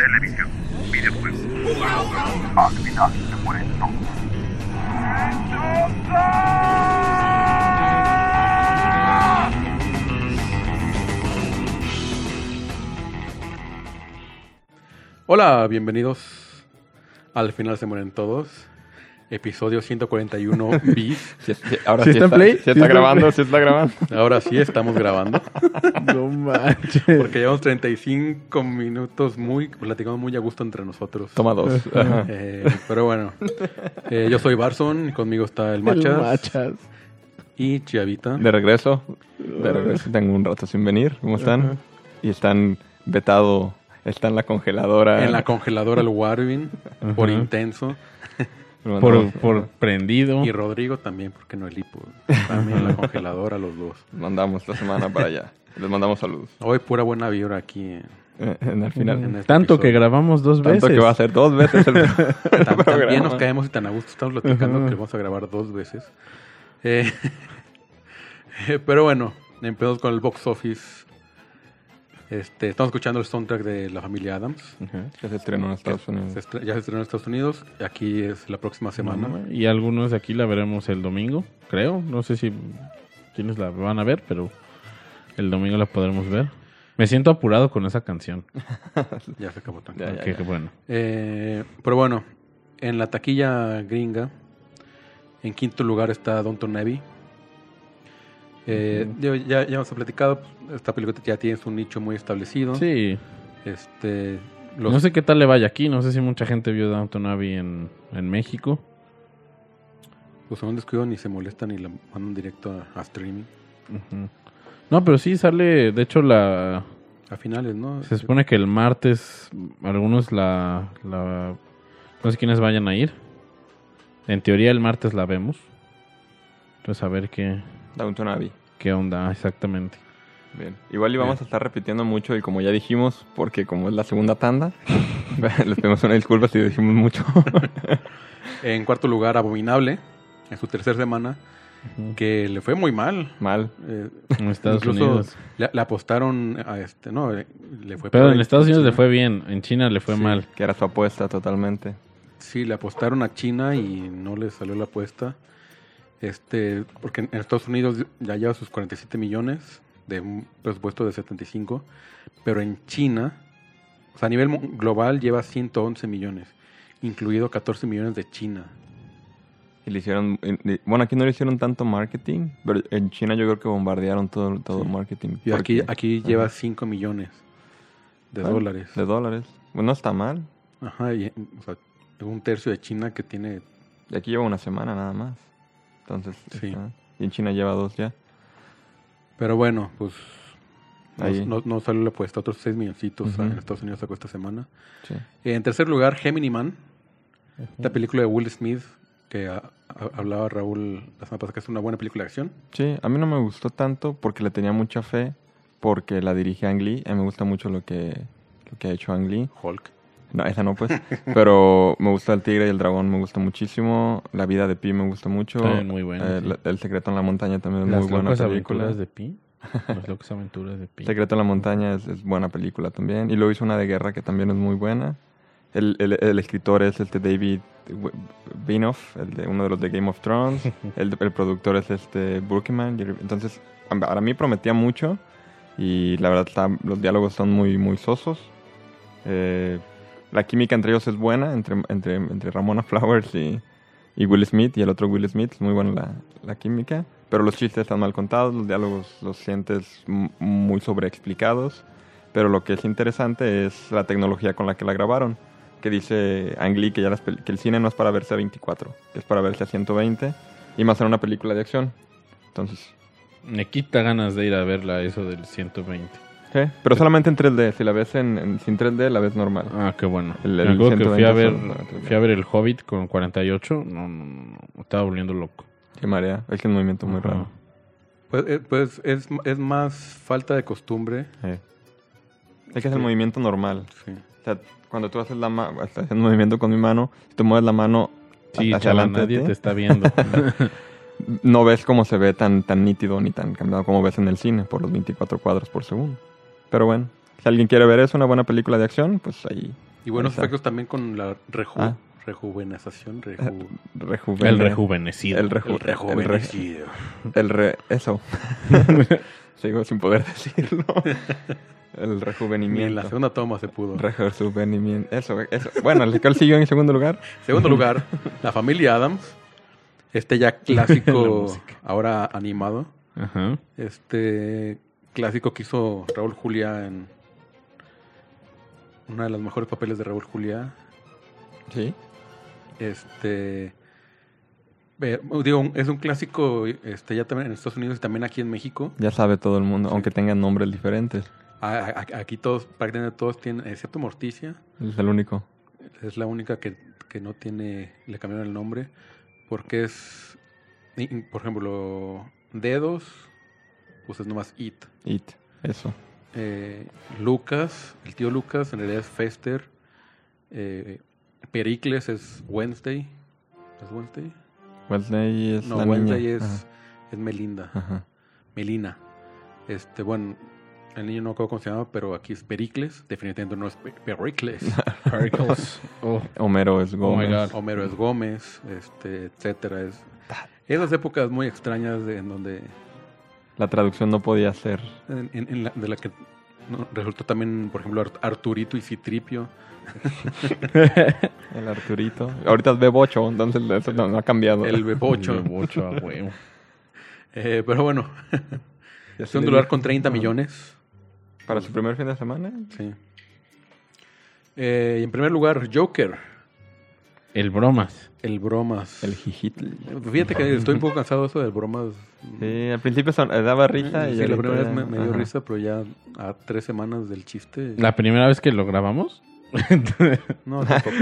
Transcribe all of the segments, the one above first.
televisión, videojuegos. Al final se mueren todos. Hola, bienvenidos al final se mueren todos. Episodio 141 bis. Ahora ¿Sí está en play? ¿Sí está grabando? ¿Sí está grabando? Ahora sí estamos grabando. No manches. Porque llevamos 35 minutos platicando muy a gusto entre nosotros. Toma dos. Ajá. Pero bueno, yo soy Barson y conmigo está el Machas, y Chiavita. De regreso. Tengo un rato sin venir. ¿Cómo están? Ajá. Y están vetado. Está en la congeladora. En la congeladora el Warvin, por Ajá. intenso. Por prendido. Y Rodrigo también, porque no el hipo. También en la congeladora los dos. Mandamos esta semana para allá. Les mandamos saludos. Hoy pura buena vibra aquí. En el final. En este Tanto que episodio. Tanto grabamos 2 veces. que va a ser 2 veces el También programa. nos caemos y tan a gusto estamos platicando Ajá. que vamos a grabar 2 veces. Pero bueno, empezamos con el box office. Estamos escuchando el soundtrack de La Familia Addams. Ajá. Que se estrenó en Estados Unidos. Ya se estrenó en Estados Unidos. Aquí es la próxima semana. Y algunos de aquí la veremos el domingo, creo. No sé si quienes la van a ver, pero el domingo la podremos ver. Me siento apurado con esa canción. Ya se acabó tan. Ya. Qué bueno. Pero bueno, en la taquilla gringa, en quinto lugar está Downton Abbey. Ya hemos platicado, esta película ya tiene su nicho muy establecido. Sí. Los No sé qué tal le vaya aquí. No sé si mucha gente vio Downton Abbey en México. Pues son descuido ni se molestan ni la mandan directo a streaming. Ujú. No, pero sí sale. De hecho, A finales, ¿no? se supone que el martes algunos no sé quiénes vayan a ir. En teoría el martes la vemos. Entonces a ver Downton Abbey. qué onda exactamente. Bien. Igual íbamos a estar repitiendo mucho y como ya dijimos, porque como es la segunda tanda, les pedimos una disculpa si dijimos mucho. En cuarto lugar, Abominable, en su tercera semana, que le fue muy mal. Mal. En Estados Incluso Unidos. le apostaron a no, le fue Pero peor en Estados Unidos China. le fue bien. En China le fue Sí. mal. Que era su apuesta totalmente. Sí, le apostaron a China y no le salió la apuesta. Porque en Estados Unidos ya lleva sus 47 millones de un presupuesto de 75, pero en China, o sea, a nivel global lleva 111 millones, incluido 14 millones de China. Y le hicieron... Bueno, aquí no le hicieron tanto marketing, pero en China yo creo que bombardearon todo Sí. el marketing. Y porque- aquí lleva 5 millones de dólares. De dólares. Bueno, no está mal. Ajá, o sea, un tercio de China que tiene... Y aquí lleva una semana nada más. Entonces, Sí. y en China lleva 2 ya. Pero bueno, pues Ahí. no salió la apuesta, otros 6 milloncitos Ujú. en Estados Unidos sacó esta semana. Sí. En tercer lugar, Gemini Man, esta película de Will Smith que hablaba Raúl la semana pasada, que es una buena película de acción. Sí, a mí no me gustó tanto porque le tenía mucha fe, porque la dirige Ang Lee. A mí me gusta mucho lo que ha hecho Ang Lee. Hulk. No, esa no, pues. Pero me gusta El Tigre y el Dragón, me gusta muchísimo. La vida de Pi me gusta mucho. También muy buena, sí. El secreto en la montaña también es Las muy buena locas película. aventuras de Pi. Las locas aventuras de Pi. Secreto en la montaña es buena película también. Y luego hizo una de guerra que también es muy buena. El escritor es David Benioff, uno de los de Game of Thrones. el productor es Burkeman. Entonces, para mí prometía mucho. Y la verdad, los diálogos son muy, muy sosos. La química entre ellos es buena, entre Ramona Flowers y Will Smith y el otro Will Smith. Es muy buena la química. Pero los chistes están mal contados, los diálogos los sientes muy sobreexplicados. Pero lo que es interesante es la tecnología con la que la grabaron. Que dice Ang Lee que el cine no es para verse a 24, que es para verse a 120. Y más en una película de acción. Entonces... Me quita ganas de ir a verla, eso del 120. ¿sí? Pero solamente en 3D. Si la ves sin 3D, la ves normal. Ah, qué bueno. El Me acuerdo que 120 fui a ver El Hobbit con 48. No. Me estaba volviendo loco. Sí, marea. Es que es un movimiento muy Ajá. raro. Pues es más falta de costumbre. Es que es el movimiento normal. Sí. O sea, cuando tú haces estás haciendo un movimiento con mi mano, si tú mueves la mano Sí, hacia chava, adelante de nadie ti, te está viendo. no ves cómo se ve tan nítido ni tan cambiado como ves en el cine por los 24 cuadros por segundo. Pero bueno, si alguien quiere ver eso, una buena película de acción, pues ahí Y buenos Exacto. efectos también con la rejuvenación. El rejuvenecido. El rejuvenecido. Eso. Sigo sin poder decirlo. El Ni en la rejuvenimiento. segunda toma se pudo. Rejuvenimiento. Eso. Bueno, ¿cuál siguió en segundo lugar? Segundo lugar, La Familia Adams. Este ya La clásico, música. ahora animado. Ajá. Este clásico que hizo Raúl Juliá en uno de los mejores papeles de Raúl Juliá. Sí. Digo, es un clásico ya también en Estados Unidos y también aquí en México. Ya sabe todo el mundo, Sí. aunque tengan nombres diferentes. Aquí todos, prácticamente todos tienen, excepto Morticia, Es el único. es la única que no tiene, le cambiaron el nombre, porque es, por ejemplo, Dedos, pues es nomás It. It. Eso. Lucas, el tío Lucas, en realidad es Fester. Pericles es Wednesday. ¿Es Wednesday? Wednesday es No, la Wednesday niña. es Melinda. Ajá. Melina. Bueno, el niño no me acuerdo cómo se llama, pero aquí es Pericles. Definitivamente no es Pericles. Pericles. Oh, Homero es my Gómez. God. Homero es Gómez, etcétera. Esas épocas muy extrañas en donde La traducción no podía ser. de la que resultó también, por ejemplo, Arturito y Citripio. El Arturito. Ahorita es Bebocho, entonces eso no ha cambiado. El Bebocho. El Bebocho, a huevo. Pero bueno, Y así segundo le lugar dijo, con 30 millones. Para su primer fin de semana. Sí. Y en primer lugar, Joker, El Bromas. el Bromas. El Jijitl. Fíjate que estoy un poco cansado de eso del Bromas. Sí, al principio daba risa. Y Sí, la ahorita primera vez ya- me dio ajá. risa, pero ya a 3 semanas del chiste. La primera vez que lo grabamos. No, tampoco.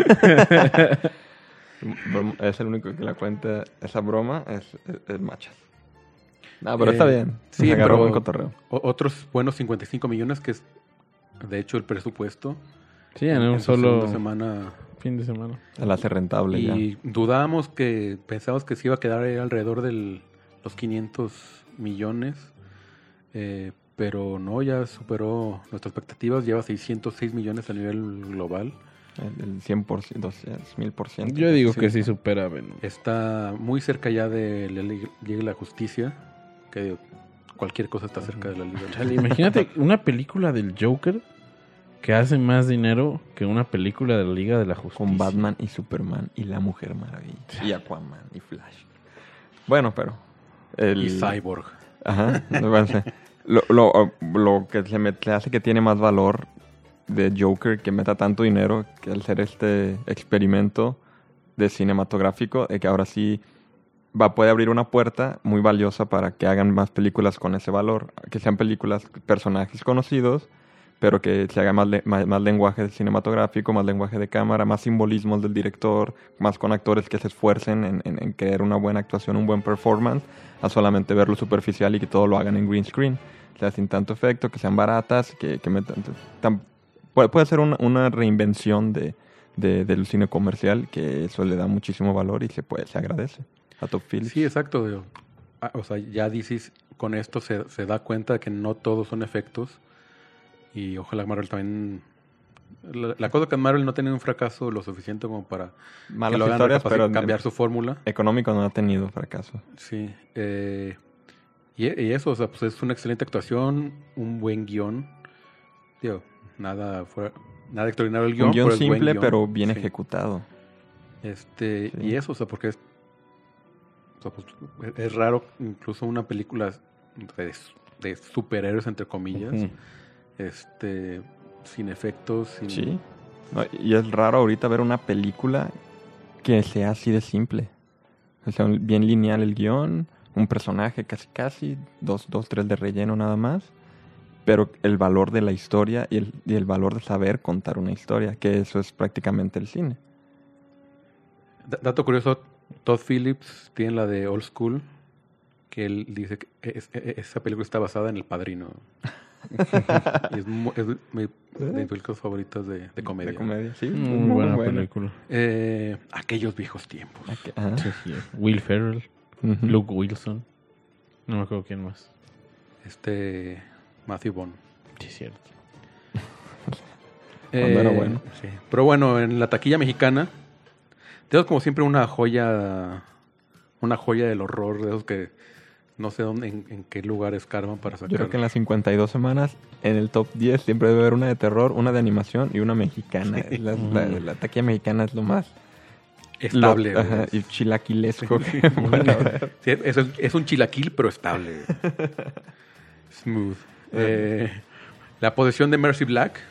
Es el único que la cuenta. Esa broma es machas. No, pero está bien. Sí, Se agarró pero buen cotorreo. Otros buenos 55 millones, que es de hecho el presupuesto. Sí, en un su solo segunda semana. fin de semana. Se la hace rentable ya. Y pensábamos que se iba a quedar ahí alrededor de los 500 millones. Pero no, ya superó nuestras expectativas. Lleva 606 millones a nivel global. El 100%, 1000%. Yo digo Sí. que sí supera Venom. Está muy cerca ya de la Liga de la Justicia. Que digo, cualquier cosa está cerca de la Liga. Chale, imagínate una película del Joker que hace más dinero que una película de la Liga de la Justicia. Con Batman y Superman y la Mujer Maravilla. Y Aquaman y Flash. Bueno, pero... Y Cyborg. Ajá. No va a ser. Lo que se hace que tiene más valor de Joker, que meta tanto dinero, que al ser este experimento de cinematográfico, de que ahora sí puede abrir una puerta muy valiosa para que hagan más películas con ese valor. Que sean películas, personajes conocidos, pero que se haga más lenguaje cinematográfico, más lenguaje de cámara, más simbolismos del director, más con actores que se esfuercen en crear una buena actuación, un buen performance, a solamente verlo superficial y que todo lo hagan en green screen. O sea, sin tanto efecto, que sean baratas, que metan... Puede ser una reinvención del cine comercial, que eso le da muchísimo valor y se agradece a Top Phillips. Sí, exacto. Digo. O sea, ya dices, con esto se da cuenta de que no todos son efectos. Y ojalá Marvel también... La cosa que Marvel no ha tenido un fracaso lo suficiente como para Malas que lo hagan historias, pero cambiar su fórmula. económico no ha tenido fracaso. Sí. Y eso, o sea, pues es una excelente actuación, un buen guión. Digo, nada extraordinario el guión. Un guión pero es buen simple, guión. pero bien Sí. ejecutado. Sí. Y eso, o sea, porque es raro incluso una película de superhéroes, entre comillas, Ujú. sin efectos, sin... Sí. No, y es raro ahorita ver una película que sea así de simple. O sea, bien lineal el guión, un personaje casi, dos, tres de relleno nada más, pero el valor de la historia y el valor de saber contar una historia, que eso es prácticamente el cine. Dato curioso, Todd Phillips tiene la de Old School, que él dice que esa película está basada en El Padrino. Y es de mis películas favoritas de comedia. De comedia, sí. Muy buena película. Aquellos viejos tiempos. Ajá. Sí, sí. Will Ferrell, Ujú. Luke Wilson. No me acuerdo quién más. Matthew Vaughn. Sí, cierto. Cuando era bueno. Sí. Pero bueno, en la taquilla mexicana, tenemos como siempre una joya del horror, de esos que no sé dónde, en qué lugar escarban para sacar. Yo creo que en las 52 semanas, en el top 10 siempre debe haber una de terror, una de animación y una mexicana. La taquilla mexicana es lo más Estable. ajá, y chilaquilesco que pueden haber. Sí, es un chilaquil, pero estable. Smooth. La posesión de Mercy Black,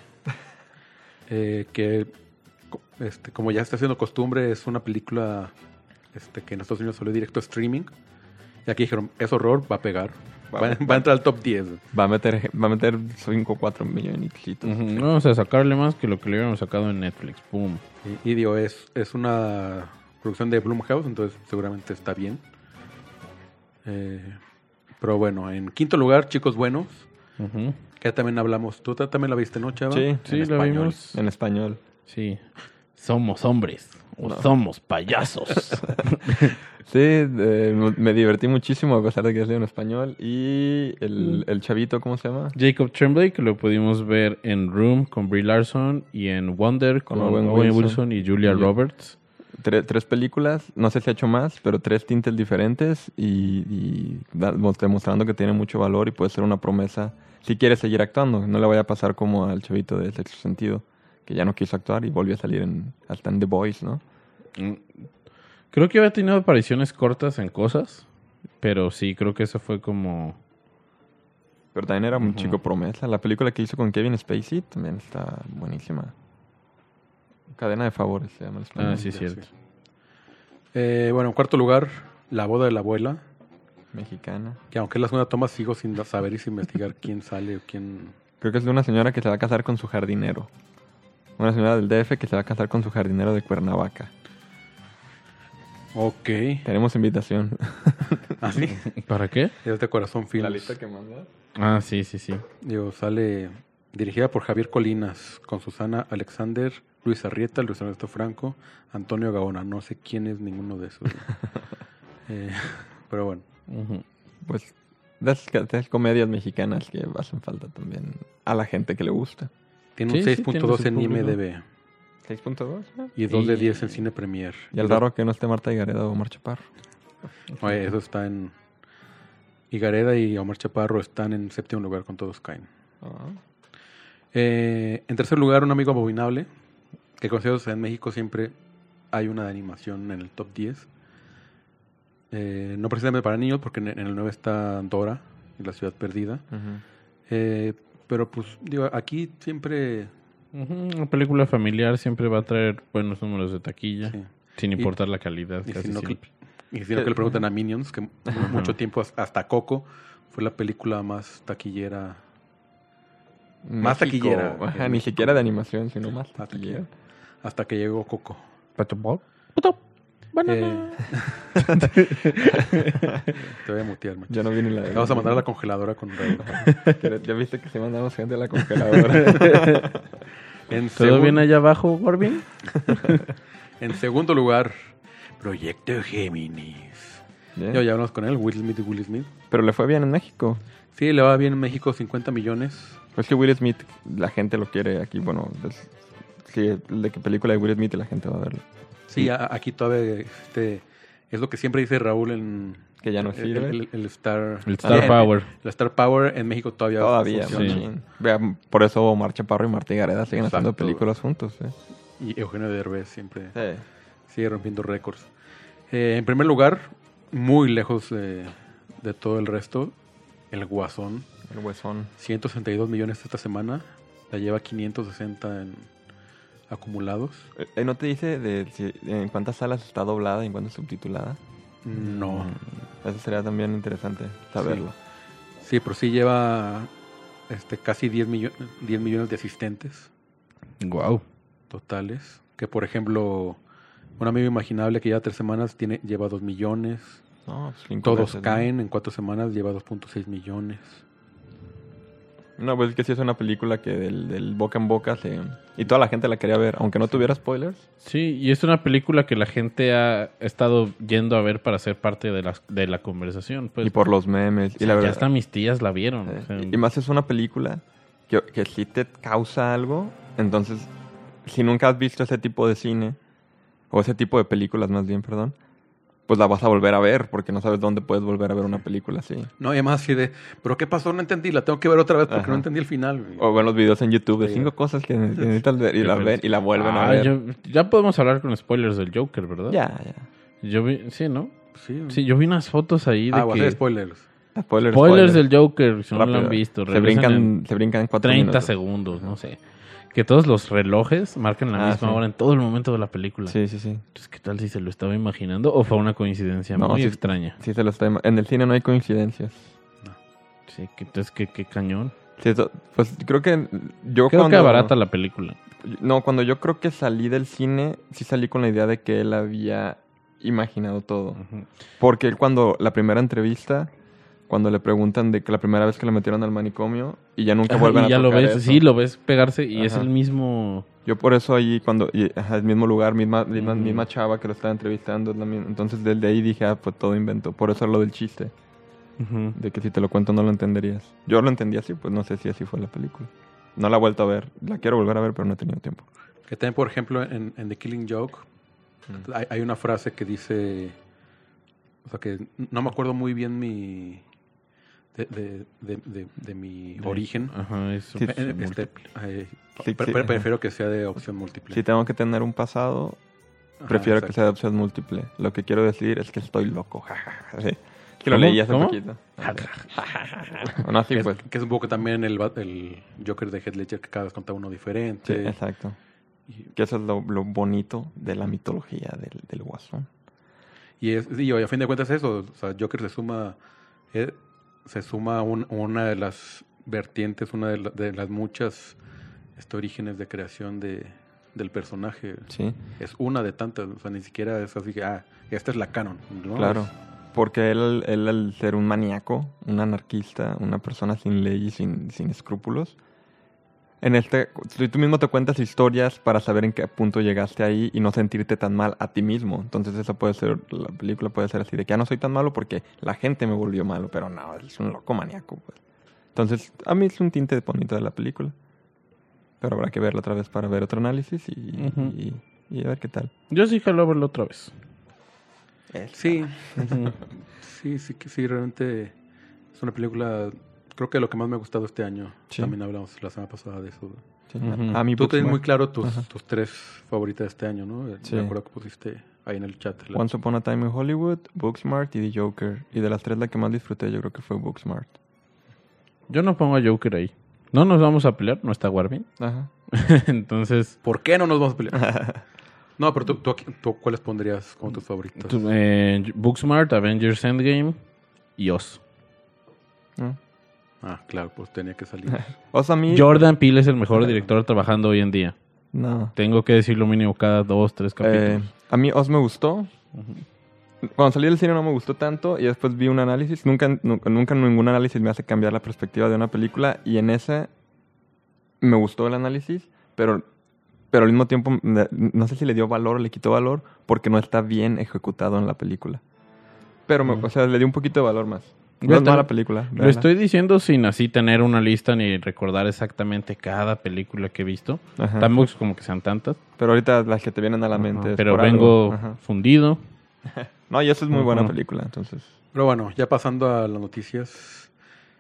que como ya está siendo costumbre, es una película que en Estados Unidos salió directo a streaming. Y aquí dijeron, es horror, va a pegar. Va a entrar al top 10. Va a meter 5 o 4 millones. Vamos a sacarle más que lo que le hubiéramos sacado en Netflix. Pum. Y digo, es una producción de Blumhouse, entonces seguramente está bien. Pero bueno, en quinto lugar, Chicos Buenos, Ujú. que ya también hablamos. ¿Tú también la viste, no, Chava? Sí, Sí, En la español. vimos. en español. Sí. Somos hombres o No. somos payasos. Sí, me divertí muchísimo a pesar de que es en español. Y el chavito, ¿cómo se llama? Jacob Tremblay, que lo pudimos ver en Room con Brie Larson y en Wonder con Owen Owen Wilson Wilson y Julia y- Roberts. 3 películas, no sé si ha hecho más, pero 3 tintes diferentes y demostrando que tiene mucho valor y puede ser una promesa si quiere seguir actuando. No le vaya a pasar como al chavito de Sexto Sentido, que ya no quiso actuar y volvió a salir hasta en The Boys, ¿no? Creo que había tenido apariciones cortas en cosas, pero sí, creo que eso fue como... Pero también era un Ujú. chico promesa. La película que hizo con Kevin Spacey también está buenísima. Cadena de favores se llama en español. Ah, sí, Ya, cierto. sí. Bueno, en cuarto lugar, La boda de la abuela, Mexicana. que aunque es la segunda toma, sigo sin saber y sin investigar quién sale o quién... Creo que es de una señora que se va a casar con su jardinero. Una señora del DF que se va a casar con su jardinero de Cuernavaca. Ok. Tenemos invitación. ¿Ah, sí? ¿Para qué? Es de Corazón Films. que mandó. Ah, sí, sí, sí. Digo, sale dirigida por Javier Colinas, con Susana Alexander, Luis Arrieta, Luis Ernesto Franco, Antonio Gaona. No sé quién es ninguno de esos. Pero bueno. Ujú. Pues de esas comedias mexicanas que hacen falta también a la gente que le gusta. Tiene Sí, un sí, 6.2 tiene su en público. IMDb 6.2. y 2 de Y- 10 en Cine Premier. Y el raro que no esté Marta Higareda o Omar Chaparro. Oye, eso está en... Higareda y Omar Chaparro están en séptimo lugar con Todos Caen. En tercer lugar, Un Amigo Abominable, que considero que en México siempre hay una de animación en el top 10. No precisamente para niños, porque en el 9 está Dora y La Ciudad Perdida. Pero pues, digo, aquí siempre... Ujú. Una película familiar siempre va a traer buenos números de taquilla, Sí. sin importar la calidad. Y Casi si no, siempre. y si no que le preguntan a Minions, que mucho tiempo, hasta Coco, fue la película más taquillera. Más taquillera. Ajá, en ni México. siquiera de animación, sino más Más taquillera. Hasta que llegó Coco. Pato Bob. Puto. Banana. Te voy a mutear, macho. Ya no viene la... Vamos a mandar a la congeladora con Raúl. Ya viste que se mandamos gente a la congeladora. ¿Todo bien allá abajo, Corbin? En segundo lugar, Proyecto Géminis. Bien. Ya hablamos con él, Will Smith. Pero le fue bien en México. Sí, le va bien en México, 50 millones. Pues que Will Smith, la gente lo quiere aquí. Bueno, sí, de qué película de Will Smith la gente va a verlo. Sí, aquí todavía es lo que siempre dice Raúl en... Que ya no sirve. El Star... El Star Power. El Star Power en México todavía funciona. sí. machín. Vean, por eso Omar Chaparro y Marta Higareda siguen haciendo Exacto. películas juntos. Y Eugenio Derbez siempre Sí. sigue rompiendo récords. En primer lugar, muy lejos de todo el resto, El Guasón. El huesón. 162 millones esta semana. La lleva 560 en acumulados. ¿No te dice en cuántas salas está doblada y en cuántas subtitulada? No. Eso sería también interesante saberlo. Sí, pero sí lleva casi 10 millones de asistentes Wow. totales. Que por ejemplo, Un Amigo Imaginable que lleva 3 semanas lleva 2 millones. No, pues 5 Todos veces, ¿no? Caen en 4 semanas lleva 2.6 millones. No, pues es que sí es una película que del boca en boca y toda la gente la quería ver, aunque no tuviera spoilers. Sí, y es una película que la gente ha estado yendo a ver para ser parte de la conversación. Pues, Y por los memes. o sea, Y la verdad, ya hasta mis tías la vieron. o sea, y más es una película que sí te causa algo, Entonces, si nunca has visto ese tipo de cine, o ese tipo de películas más bien, perdón, pues la vas a volver a ver, porque no sabes dónde puedes volver a ver una película así. No, y además así de, ¿pero qué pasó? No entendí, la tengo que ver otra vez porque Ajá. no entendí el final. O ven los videos en YouTube de Sí. 5 cosas que necesitas ver y la ven y la vuelven a Ah, ver. ya podemos hablar con spoilers del Joker, ¿verdad? Ya. Yo vi, sí, ¿no? Sí, Sí, yo vi unas fotos ahí de voy a que... hacer spoilers. Spoilers del Joker, si no lo Rápido. han visto. Se regresen en brincan 4 30 minutos. segundos, no sé. Que todos los relojes marcan la misma sí. hora en todo el momento de la película. Sí. Entonces, ¿qué tal si se lo estaba imaginando o fue una coincidencia No, muy sí. extraña? Sí, se lo está en el cine no hay coincidencias. Sí, entonces, ¿qué cañón? Sí, pues creo que yo Creo que abarata la película. No, cuando yo creo que salí del cine, sí salí con la idea de que él había imaginado todo. Ujú. Porque él la primera entrevista, cuando le preguntan de que la primera vez que lo metieron al manicomio y ya nunca Ajá, vuelven y a ya lo tocar ves, eso. sí, lo ves pegarse y es Ajá. el mismo... Yo por eso ahí, el mismo lugar, misma chava que lo estaba entrevistando. Entonces desde ahí dije, pues todo invento. Por eso lo del chiste. Ujú. De que si te lo cuento no lo entenderías. Yo lo entendí así, pues no sé si así fue la película. No la he vuelto a ver. La quiero volver a ver, pero no he tenido tiempo. Que también, por ejemplo, en The Killing Joke, hay una frase que dice, o sea, que no me acuerdo muy bien de mi origen. Ajá, es Sí, múltiple. Sí, Prefiero que sea de opción múltiple. Si tengo que tener un pasado, Ajá, prefiero que exacto. sea de opción múltiple. Lo que quiero decir es que estoy loco. Sí. Que lo ¿Cómo? leí hace ¿Cómo? poquito. No, sí, Que, pues. que es un poco también el Joker de Heath Ledger, que cada vez contaba uno Sí, diferente. exacto. Y, Que eso es lo bonito de la mitología del Guasón. y a fin de cuentas eso, o sea, Joker se suma a una de las vertientes, una de las muchas orígenes de creación del personaje. Sí, Es una de tantas, o sea, ni siquiera es así que, esta es la canon. ¿no? claro. Porque él al ser un maníaco, un anarquista, una persona sin ley y sin escrúpulos, tú mismo te cuentas historias para saber en qué punto llegaste ahí y no sentirte tan mal a ti mismo. Entonces la película puede ser así, de que no soy tan malo porque la gente me volvió malo, pero no, es un loco maníaco. Pues. Entonces, a mí es un tinte bonito de la película. Pero habrá que verla otra vez para ver otro análisis y a ver qué tal. Yo sí jalo a verlo otra vez. Sí, sí, realmente es una película, creo que lo que más me ha gustado este año. Sí. También hablamos la semana pasada de eso. Sí. Ujú. A mí Tú tienes muy Booksmart, claro tus 3 favoritas de este año, ¿no? Sí. Me acuerdo que pusiste ahí en el chat. Once Upon a Time in Hollywood, Booksmart y The Joker. Y de las 3 la que más disfruté yo creo que fue Booksmart. Yo no pongo a Joker ahí. No nos vamos a pelear, no está Warvin. Ajá. Entonces, ¿Por qué no nos vamos a pelear? No, pero tú ¿cuáles pondrías como tus favoritas? Booksmart, Avengers Endgame y Oz. ¿No? Claro, pues tenía que salir. O sea, a mí... Jordan Peele es el mejor director trabajando hoy en día. No. Tengo que decirlo mínimo cada 2, 3 capítulos. A mí Oz me gustó. Cuando salí del cine no me gustó tanto y después vi un análisis. Nunca ningún análisis me hace cambiar la perspectiva de una película y en ese me gustó el análisis, pero al mismo tiempo no sé si le dio valor o le quitó valor porque no está bien ejecutado en la película. Pero, o sea, le dio un poquito de valor más. No es mala película. Lo véanla. estoy diciendo sin así tener una lista ni recordar exactamente cada película que he visto. Ajá. Tampoco es como que sean tantas. Pero ahorita las que te vienen a la mente. Ajá, es pero por vengo algo. Ajá. fundido. No, y eso es muy buena Ajá. película, entonces. Pero bueno, ya pasando a las noticias.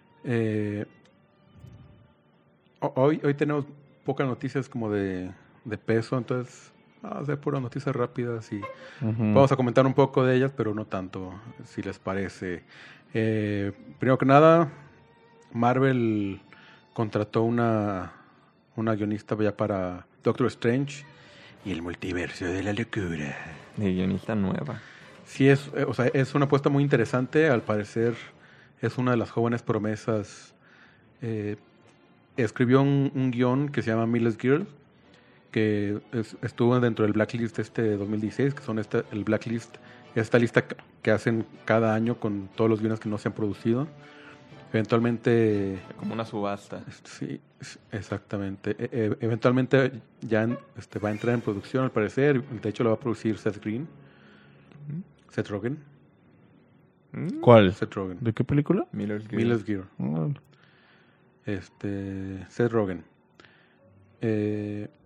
Hoy tenemos pocas noticias como de peso, entonces vamos a hacer puras noticias rápidas y Ujú. vamos a comentar un poco de ellas, pero no tanto, si les parece. Primero que nada, Marvel contrató una guionista ya para Doctor Strange y el multiverso de la locura. De guionista nueva. Sí, o sea, es una apuesta muy interesante. Al parecer es una de las jóvenes promesas. Escribió un guión que se llama Miller's Girl, que estuvo dentro del Blacklist de 2016, que son el Blacklist, esta lista que hacen cada año con todos los guiones que no se han producido. Eventualmente... Como una subasta. Sí, exactamente. Eventualmente ya va a entrar en producción, al parecer. De hecho, lo va a producir Seth Rogen. ¿Cuál? Seth Rogen. ¿De qué película? Miller's Girl. Miller's Gear. Ah, Seth Rogen.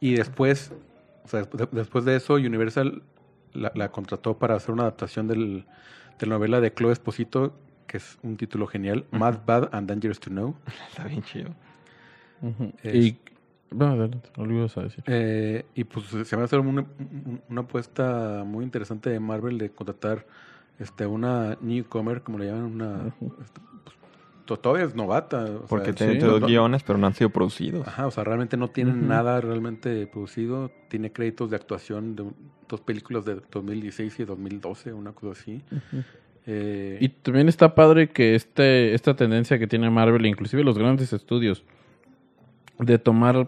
Y después, o sea, después de eso, Universal la contrató para hacer una adaptación de la novela de Chloe Esposito, que es un título genial, Mad, Bad and Dangerous to Know. Está bien chido. Y... Bueno, adelante, no lo ibas a decir. Y pues se me hace una apuesta muy interesante de Marvel de contratar una newcomer, como le llaman, pues, todavía es novata. Porque sea, tiene dos guiones, pero no han sido producidos. Ajá, o sea, realmente no tiene nada realmente producido. Tiene créditos de actuación de 2 películas de 2016 y 2012, una cosa así. Y también está padre que esta tendencia que tiene Marvel, inclusive los grandes estudios, de tomar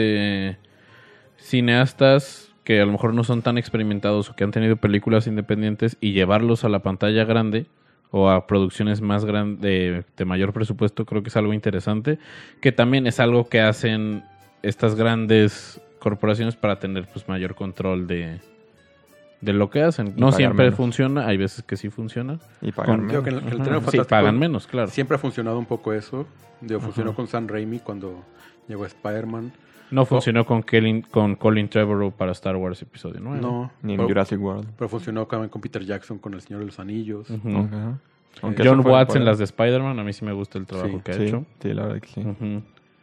cineastas que a lo mejor no son tan experimentados o que han tenido películas independientes y llevarlos a la pantalla grande o a producciones más grandes de mayor presupuesto, creo que es algo interesante, que también es algo que hacen estas grandes corporaciones para tener pues mayor control de lo que hacen. No siempre menos. Funciona, hay veces que sí funciona. Y pagan Creo menos. que el Tren Sí, Fantástico pagan menos, claro. siempre ha funcionado un poco eso. Funcionó con Sam Raimi cuando llegó Spider-Man. No funcionó con Colin Trevorrow para Star Wars Episodio 9. No, Ni en pero, Jurassic World. pero funcionó también con Peter Jackson con El Señor de los Anillos. Ujú. Ajá. Aunque John eso fue Watts por- en las de Spider-Man, a mí sí me gusta el trabajo Sí, que ha Sí, hecho. sí, la verdad que sí. Ujú.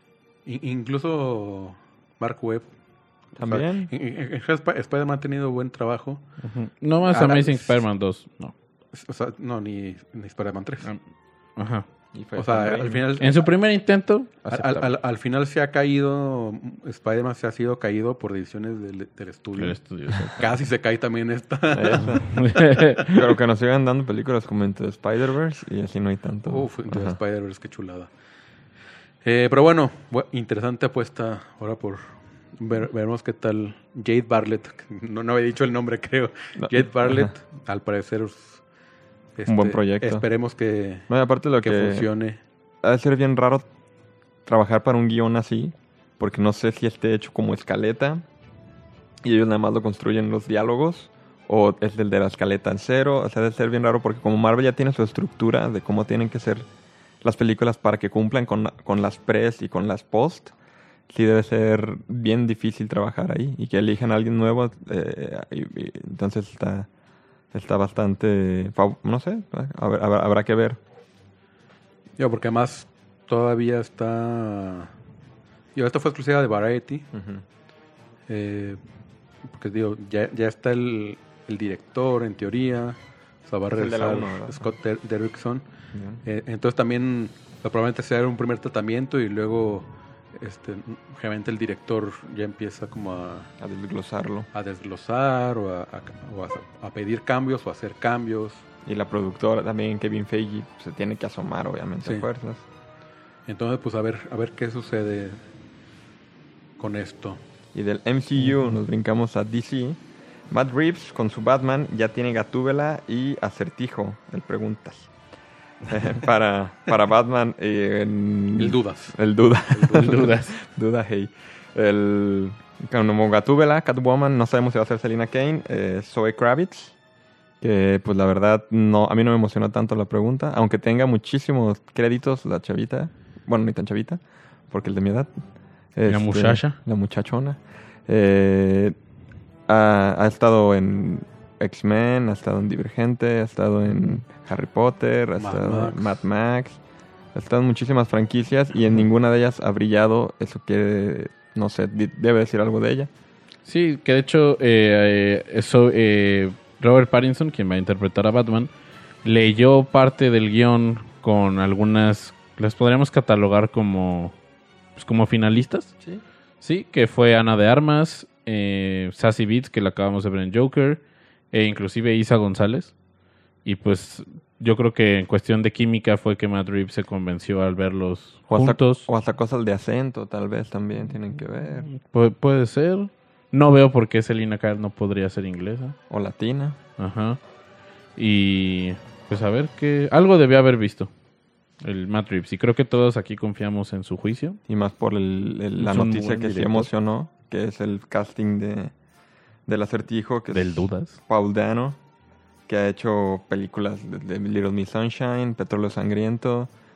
Incluso Mark Webb. También. Spider-Man ha tenido buen trabajo. Ujú. No más Ahora, Amazing Spider-Man 2, no. O sea, no, ni Spider-Man 3. Ajá. Y fue O sea, Sam Raimi. al final... En su primer intento, Al final se ha caído, Spider-Man se ha sido caído por decisiones del estudio. el estudio. exacto. Casi se cae también esta. Eso. Pero que nos sigan dando películas como Into the Spider-Verse y así no hay tanto. Uf, Into the Ajá. Spider-Verse, qué chulada. Pero bueno, interesante apuesta ahora por veremos qué tal Jade Bartlett. No había dicho el nombre, creo. No. Jade Bartlett, Ajá. al parecer... Un buen proyecto. Esperemos que No, y aparte lo que funcione. ha de ser bien raro trabajar para un guión así, porque no sé si esté hecho como escaleta y ellos nada más lo construyen los diálogos, o es el de la escaleta en cero. O sea, debe ser bien raro porque como Marvel ya tiene su estructura de cómo tienen que ser las películas para que cumplan con las pres y con las post, sí debe ser bien difícil trabajar ahí y que elijan a alguien nuevo. Entonces está bastante... No sé, habrá que ver. Digo, porque además todavía está... Digo, esto fue exclusiva de Variety. Porque digo, ya está el director en teoría. O sea, va a Es el de la regresar uno, ¿verdad? Scott Derrickson. Bien. Entonces también probablemente sea un primer tratamiento y luego obviamente el director ya empieza como A desglosarlo. a desglosar o a pedir cambios o a hacer cambios. Y la productora también, Kevin Feige, se tiene que asomar, obviamente, Sí. a fuerzas. Entonces, pues a ver qué sucede con esto. Y del MCU nos brincamos a DC. Matt Reeves con su Batman ya tiene Gatúbela y Acertijo, el preguntas. para Batman. El dudas. El Duda. El Dudas. Duda, hey. Como Gatúbela, Catwoman, no sabemos si va a ser Selina Kane. Zoe Kravitz. Que pues la verdad, a mí no me emocionó tanto la pregunta. Aunque tenga muchísimos créditos la chavita. Bueno, ni tan chavita, porque el de mi edad. La muchacha. La muchachona. Ha estado en X-Men, ha estado en Divergente, ha estado en Harry Potter, ha estado en Mad Max. Ha estado en muchísimas franquicias y en ninguna de ellas ha brillado. Eso quiere, no sé, debe decir algo de ella. Sí, que de hecho Robert Pattinson, quien va a interpretar a Batman, leyó parte del guión con algunas, las podríamos catalogar como finalistas. Sí. Sí, que fue Ana de Armas, Sassy Beats, que la acabamos de ver en Joker, e inclusive Isa González. Y pues yo creo que en cuestión de química fue que Matt Reeves se convenció al verlos juntos. O hasta cosas de acento, tal vez también tienen que ver. Puede ser. No veo por qué Selina Kyle no podría ser inglesa. O latina. Ajá. Y pues a ver qué... Algo debió haber visto el Matt Reeves. Y creo que todos aquí confiamos en su juicio. Y más por la Es un noticia buen que sí director. emocionó, que es el casting del Acertijo, que Del es Dudas. Paul Dano, que ha hecho películas de Little Miss Sunshine, Petróleo Sangriento,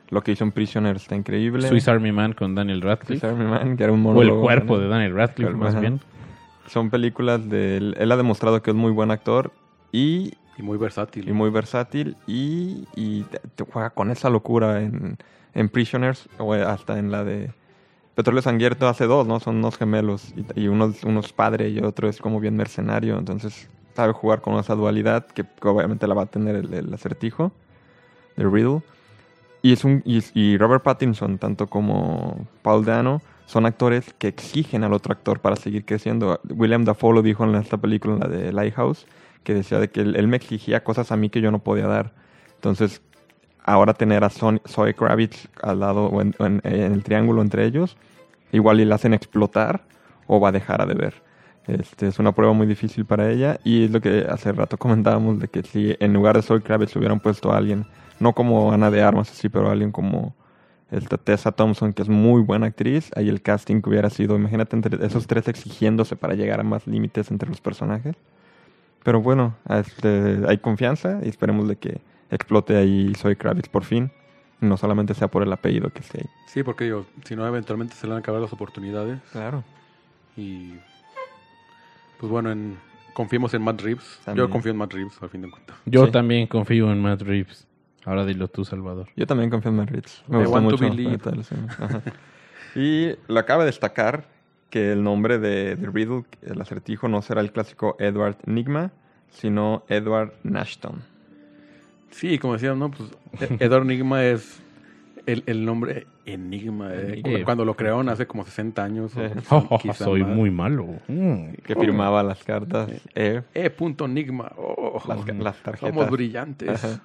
Lo que hizo en Prisoners está increíble. Swiss Army Man con Daniel Radcliffe. Swiss Army Man, que era un O el monólogo. cuerpo de Daniel Radcliffe, más Ajá. bien. Son películas de él. Él ha demostrado que es muy buen actor y Y muy versátil. muy versátil y te juega con esa locura en Prisoners o hasta en la de Petróleo Sangriento hace dos, ¿no? Son unos gemelos y uno es padre y otro es como bien mercenario, entonces sabe jugar con esa dualidad que obviamente la va a tener el acertijo de Riddle. Y Robert Pattinson, tanto como Paul Dano, son actores que exigen al otro actor para seguir creciendo. William Dafoe lo dijo en esta película, en la de Lighthouse, que decía de que él me exigía cosas a mí que yo no podía dar. Entonces, ahora tener a Zoe Kravitz al lado o en el triángulo entre ellos, igual y la hacen explotar o va a dejar a deber. Es una prueba muy difícil para ella y es lo que hace rato comentábamos de que si en lugar de Zoe Kravitz hubieran puesto a alguien, no como Ana de Armas así, pero alguien como Tessa Thompson, que es muy buena actriz, ahí el casting que hubiera sido, imagínate entre esos tres exigiéndose para llegar a más límites entre los personajes. Pero bueno, hay confianza y esperemos de que explote ahí Zoe Kravitz por fin. No solamente sea por el apellido que esté ahí. Sí, porque digo, si no, eventualmente se le van a acabar las oportunidades. Claro. Y pues bueno, confiemos en Matt Reeves. También. Yo confío en Matt Reeves, al fin de cuentas. Yo Sí. también confío en Matt Reeves. Ahora dilo tú, Salvador. Yo también confío en Matt Reeves. Me I gusta want to mucho. believe. Ajá. Y lo acaba de destacar que el nombre de Riddle, el acertijo, no será el clásico Edward Nigma, sino Edward Nashton. Sí, como decías, ¿no? Pues Edward Enigma es el nombre Enigma. Cuando lo crearon hace como 60 años. O quizá Soy más. muy malo. Que firmaba las cartas Enigma. Oh, las tarjetas. somos brillantes. Ajá.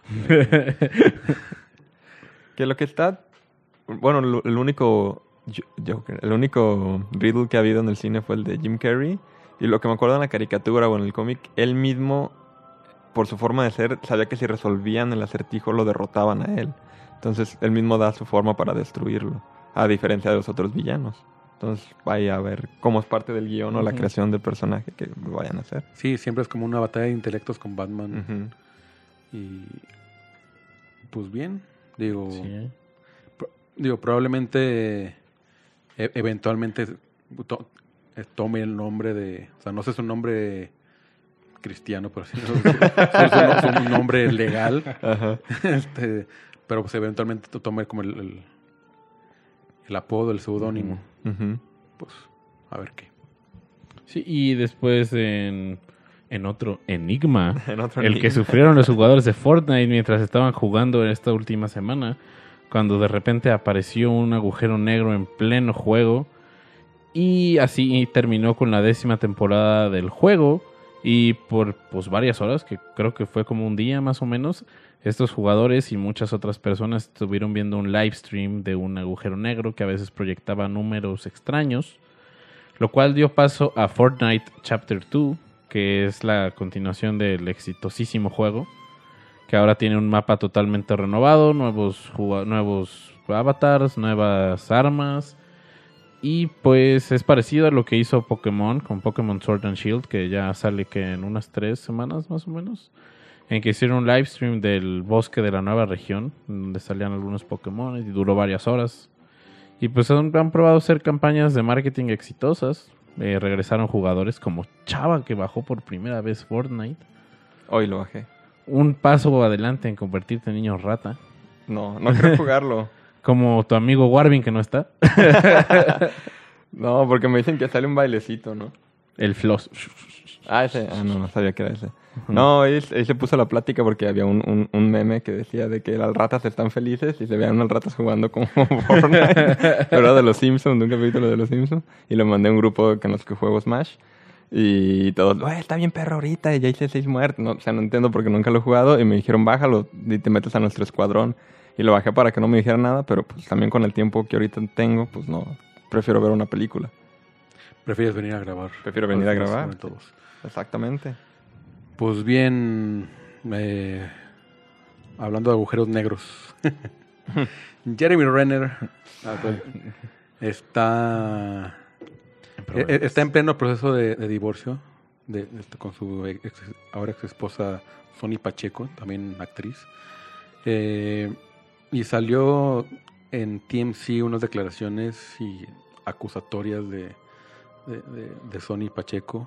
Que lo que está... Bueno, el único Joker, el único Riddle que ha habido en el cine fue el de Jim Carrey. Y lo que me acuerdo en la caricatura o en el cómic, él mismo, por su forma de ser, sabía que si resolvían el acertijo lo derrotaban a él. Entonces, él mismo da su forma para destruirlo, a diferencia de los otros villanos. Entonces, vaya a ver cómo es parte del guión o la creación del personaje que lo vayan a hacer. Sí, siempre es como una batalla de intelectos con Batman. Y pues bien, digo, Sí. Probablemente eventualmente tome el nombre de, o sea, no sé su nombre cristiano, pero sí es un nombre legal. Ajá. Pero pues eventualmente tome como el apodo, el seudónimo. Ujú. Pues a ver qué. Sí, y después en otro Enigma, En otro el que Enigma. sufrieron los jugadores de Fortnite mientras estaban jugando en esta última semana, cuando de repente apareció un agujero negro en pleno juego y así terminó con la 10ª temporada del juego y por pues varias horas, que creo que fue como un día más o menos, estos jugadores y muchas otras personas estuvieron viendo un live stream de un agujero negro que a veces proyectaba números extraños, lo cual dio paso a Fortnite Chapter 2, que es la continuación del exitosísimo juego, que ahora tiene un mapa totalmente renovado, nuevos avatars, nuevas armas, y pues es parecido a lo que hizo Pokémon con Pokémon Sword and Shield, que ya sale que en unas 3 semanas más o menos, en que hicieron un live stream del bosque de la nueva región, donde salían algunos Pokémon y duró varias horas. Y pues han probado hacer campañas de marketing exitosas. Regresaron jugadores como Chava, que bajó por primera vez Fortnite. Hoy lo bajé. Un paso adelante en convertirte en niño rata. No quiero jugarlo. Como tu amigo Warvin, que no está. No, porque me dicen que sale un bailecito, ¿no? El Floss. Ese. No sabía que era ese. No, él se puso la plática porque había un meme que decía de que las ratas están felices y se veían unas ratas jugando como Fortnite. Era de los Simpsons, de un capítulo de los Simpsons. Y lo mandé a un grupo con los que juego Smash. Y todos, está bien perro ahorita, y ya hice 6 muertes. No, o sea, no entiendo porque nunca lo he jugado. Y me dijeron, bájalo y te metes a nuestro escuadrón. Y lo bajé para que no me dijeran nada, pero pues también con el tiempo que ahorita tengo, pues no, prefiero ver una película. ¿Prefieres venir a grabar? Prefiero venir a grabar. Como todos. Exactamente. Pues bien, hablando de agujeros negros. Jeremy Renner está en pleno proceso de divorcio con su ahora ex esposa Sony Pacheco, también actriz. Y salió en TMC unas declaraciones y acusatorias de Sony Pacheco,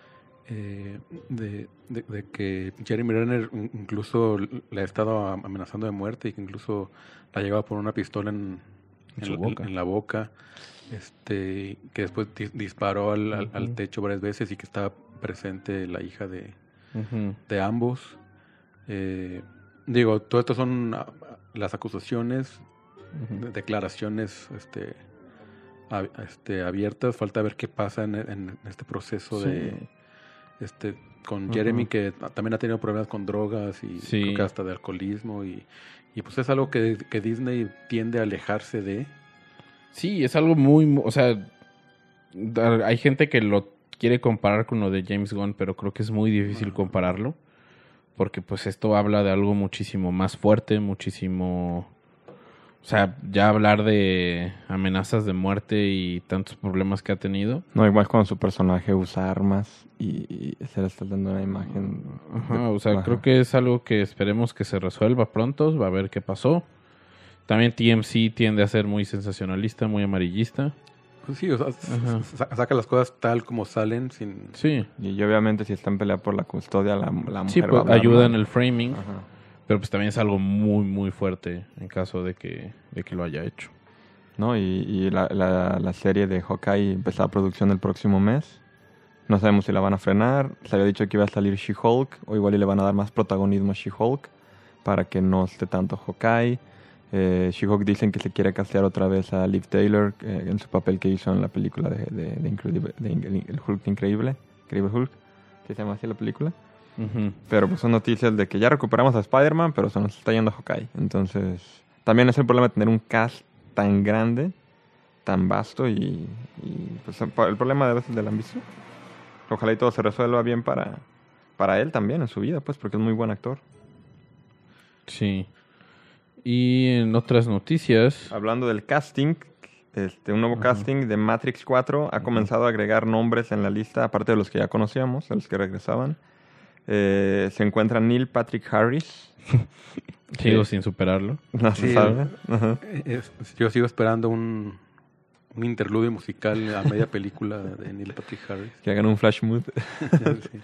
de que Jeremy Renner incluso le ha estado amenazando de muerte y que incluso la llevaba por una pistola en la boca, que después disparó al techo varias veces y que estaba presente la hija de ambos. Todo esto son las acusaciones, declaraciones abiertas. Falta ver qué pasa en este proceso con Jeremy, que también ha tenido problemas con drogas y creo que hasta de alcoholismo y pues es algo que Disney tiende a alejarse de. Sí, es algo o sea, hay gente que lo quiere comparar con lo de James Gunn, pero creo que es muy difícil compararlo, porque pues esto habla de algo muchísimo más fuerte, muchísimo... O sea, ya hablar de amenazas de muerte y tantos problemas que ha tenido. No, igual cuando su personaje usa armas y se le está dando una imagen. Creo que es algo que esperemos que se resuelva pronto. Va a ver qué pasó. También TMC tiende a ser muy sensacionalista, muy amarillista. Pues sí, o sea, saca las cosas tal como salen sin... Sí. Y obviamente si está en pelea por la custodia, la mujer sí, pues, ayuda en el framing. Ajá. Pero pues también es algo muy, muy fuerte en caso de que lo haya hecho. No, y la serie de Hawkeye empezó producción el próximo mes. No sabemos si la van a frenar. Se había dicho que iba a salir She-Hulk, o igual y le van a dar más protagonismo a She-Hulk para que no esté tanto Hawkeye. She-Hulk dicen que se quiere castear otra vez a Liv Taylor en su papel que hizo en la película de el Hulk Increíble Hulk, que se llama así la película. Pero pues son noticias de que ya recuperamos a Spider-Man, pero se nos está yendo Hawkeye. Entonces, también es el problema de tener un cast tan grande, tan vasto y pues el problema de veces de la ambición. Ojalá y todo se resuelva bien para él también en su vida, pues, porque es muy buen actor. Sí. Y en otras noticias... Hablando del casting, un nuevo casting de Matrix 4 ha comenzado a agregar nombres en la lista, aparte de los que ya conocíamos, de los que regresaban. Se encuentra Neil Patrick Harris. Sigo sin superarlo. No se sabe. Yo sigo esperando un interludio musical a media película de Neil Patrick Harris. Que hagan un flash mood. Sí.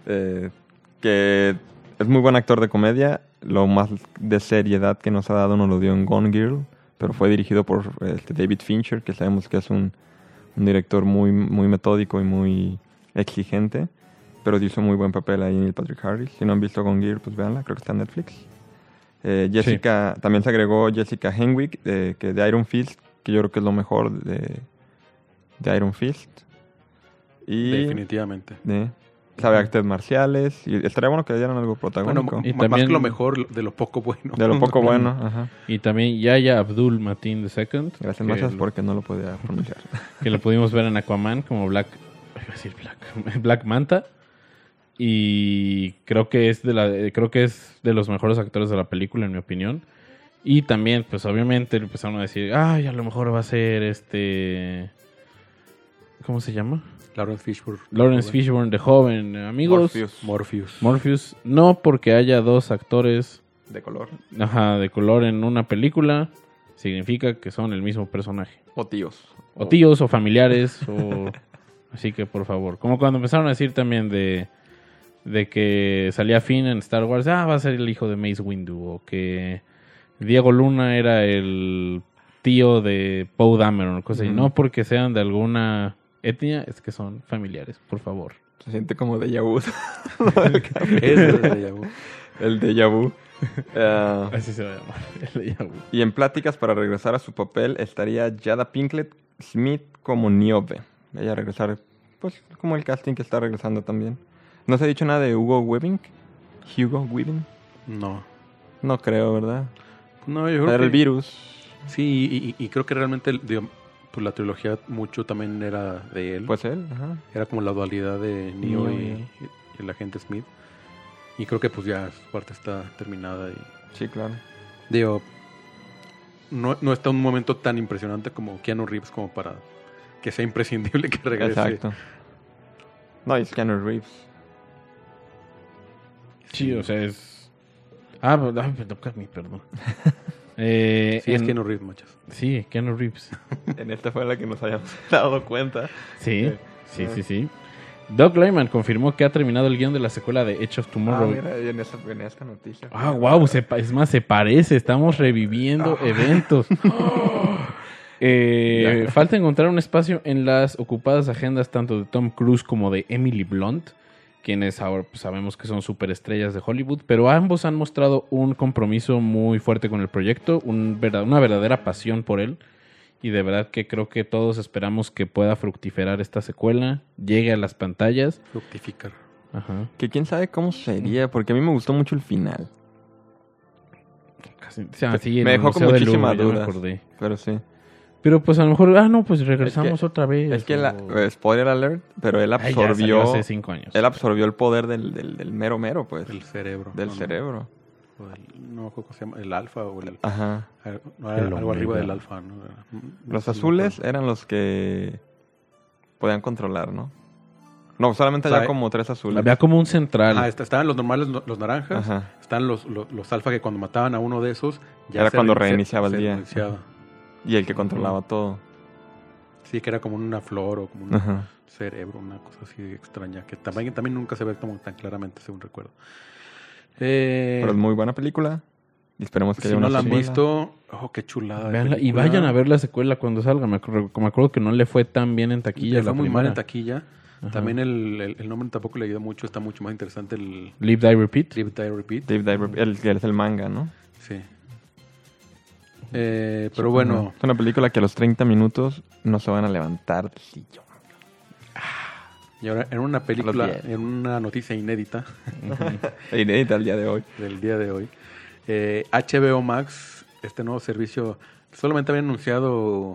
Que es muy buen actor de comedia. Lo más de seriedad que nos ha dado nos lo dio en Gone Girl, pero fue dirigido por David Fincher, que sabemos que es un director muy, muy metódico y muy exigente. Pero hizo muy buen papel ahí Neil Patrick Harris. Si no han visto Gone Girl, pues véanla, creo que está en Netflix. Jessica, también se agregó Jessica Henwick, de Iron Fist, que yo creo que es lo mejor de Iron Fist. Y definitivamente. Sabe artes marciales, y estaría bueno que le dieran algo protagónico. Bueno, y más también, que lo mejor, de lo poco bueno. De lo poco bueno, ajá. Y también Yahya Abdul-Mateen II. Gracias, Machas, porque no lo podía pronunciar. Que lo pudimos ver en Aquaman como Black Manta. Y creo que es de los mejores actores de la película, en mi opinión. Y también, pues obviamente empezaron a decir, a lo mejor va a ser ¿cómo se llama? Lawrence Fishburne de joven. Amigos, Morpheus. No porque haya dos actores de color. Ajá, de color en una película significa que son el mismo personaje. O tíos. O tíos, o familiares, Así que, por favor. Como cuando empezaron a decir también de que salía Finn en Star Wars, va a ser el hijo de Mace Windu, o que Diego Luna era el tío de Poe Dameron, cosas así. No porque sean de alguna etnia, es que son familiares, por favor. Se siente como déjà vu. El déjà vu. Así se va a llamar, el déjà vu. Y en pláticas para regresar a su papel estaría Jada Pinkett Smith como Niobe. Ella regresar, pues, como el casting que está regresando también. ¿No se ha dicho nada de Hugo Weaving? No. No creo, ¿verdad? No, yo creo Era que... el virus. Sí, y creo que realmente pues la trilogía mucho también era de él. Pues él, ajá. Era como la dualidad de Neo y el agente Smith. Y creo que pues ya su parte está terminada. Sí, claro. Digo, no está un momento tan impresionante como Keanu Reeves como para que sea imprescindible que regrese. Exacto. No, es Keanu Reeves. Sí, o sea, es... me toca a mí, perdón. Sí, es Keanu Reeves, muchas. Sí, Keanu Reeves. En esta fue la que nos habíamos dado cuenta. Sí. Doug Liman confirmó que ha terminado el guión de la secuela de Edge of Tomorrow. Mira, en esta noticia. Wow, es más, se parece. Estamos reviviendo eventos. Falta encontrar un espacio en las ocupadas agendas tanto de Tom Cruise como de Emily Blunt, quienes ahora pues, sabemos que son superestrellas de Hollywood, pero ambos han mostrado un compromiso muy fuerte con el proyecto, una verdadera pasión por él. Y de verdad que creo que todos esperamos que pueda fructificar esta secuela, llegue a las pantallas. Fructificar. Ajá. Que quién sabe cómo sería, porque a mí me gustó mucho el final. Me dejó con muchísima duda. Pero sí. Pero pues a lo mejor, pues regresamos otra vez. Es que spoiler alert, pero él absorbió. Hace 5 años. Él absorbió el poder del mero, pues. El cerebro. Del cerebro. No me acuerdo cómo se llama, el alfa o el... Ajá. Algo arriba del alfa, ¿no? Los azules eran los que podían controlar, ¿no? No, solamente había como 3 azules. Había como un central. Estaban los normales, los naranjas. Ajá. Están los alfa que cuando mataban a uno de esos... Ya era cuando reiniciaba el día. Reiniciaba. Y el que controlaba todo. Sí, que era como una flor o como un cerebro, una cosa así extraña. Que también nunca se ve como tan claramente, según recuerdo. Pero es muy buena película. Y esperemos que haya una secuela. Si no la han secuela. visto, qué chulada. Véanla, y vayan a ver la secuela cuando salga. Me acuerdo que no le fue tan bien en taquilla. Le fue muy mal en taquilla. Ajá. También el nombre tampoco le ayuda mucho. Está mucho más interesante el... Live, Die, Repeat. Live, Die, Repeat. El que es el manga, ¿no? Sí. Pero bueno... Es una película que a los 30 minutos no se van a levantar del sillón. Y ahora, en una película, en una noticia inédita. Inédita el día de hoy. Del día de hoy. HBO Max, este nuevo servicio, solamente había anunciado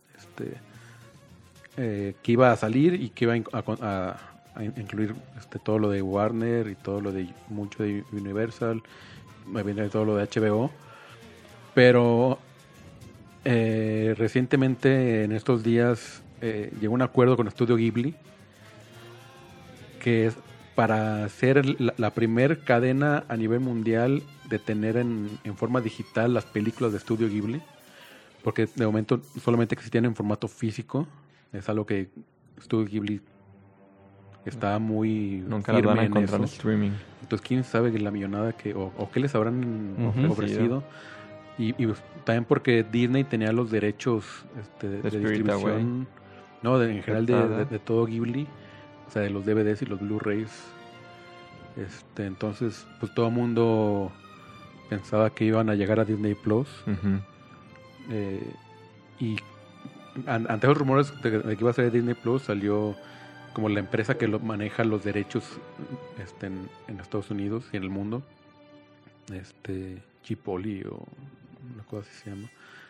que iba a salir y que iba a incluir todo lo de Warner y todo lo de mucho de Universal, todo lo de HBO. Pero recientemente, en estos días, llegó un acuerdo con Estudio Ghibli, que es para ser la primer cadena a nivel mundial de tener en forma digital las películas de Estudio Ghibli, porque de momento solamente existían en formato físico. Es algo que Estudio Ghibli está muy nunca las van a encontrar en eso. Streaming. Entonces quién sabe la millonada o qué les habrán ofrecido. Y también porque Disney tenía los derechos de distribución, no, en general de todo Ghibli. O sea, de los DVDs y los Blu-rays. Entonces, pues todo el mundo pensaba que iban a llegar a Disney Plus. Y ante los rumores de que iba a ser Disney Plus, salió como la empresa que maneja los derechos en Estados Unidos y en el mundo. Chipotle o una cosa así se llama.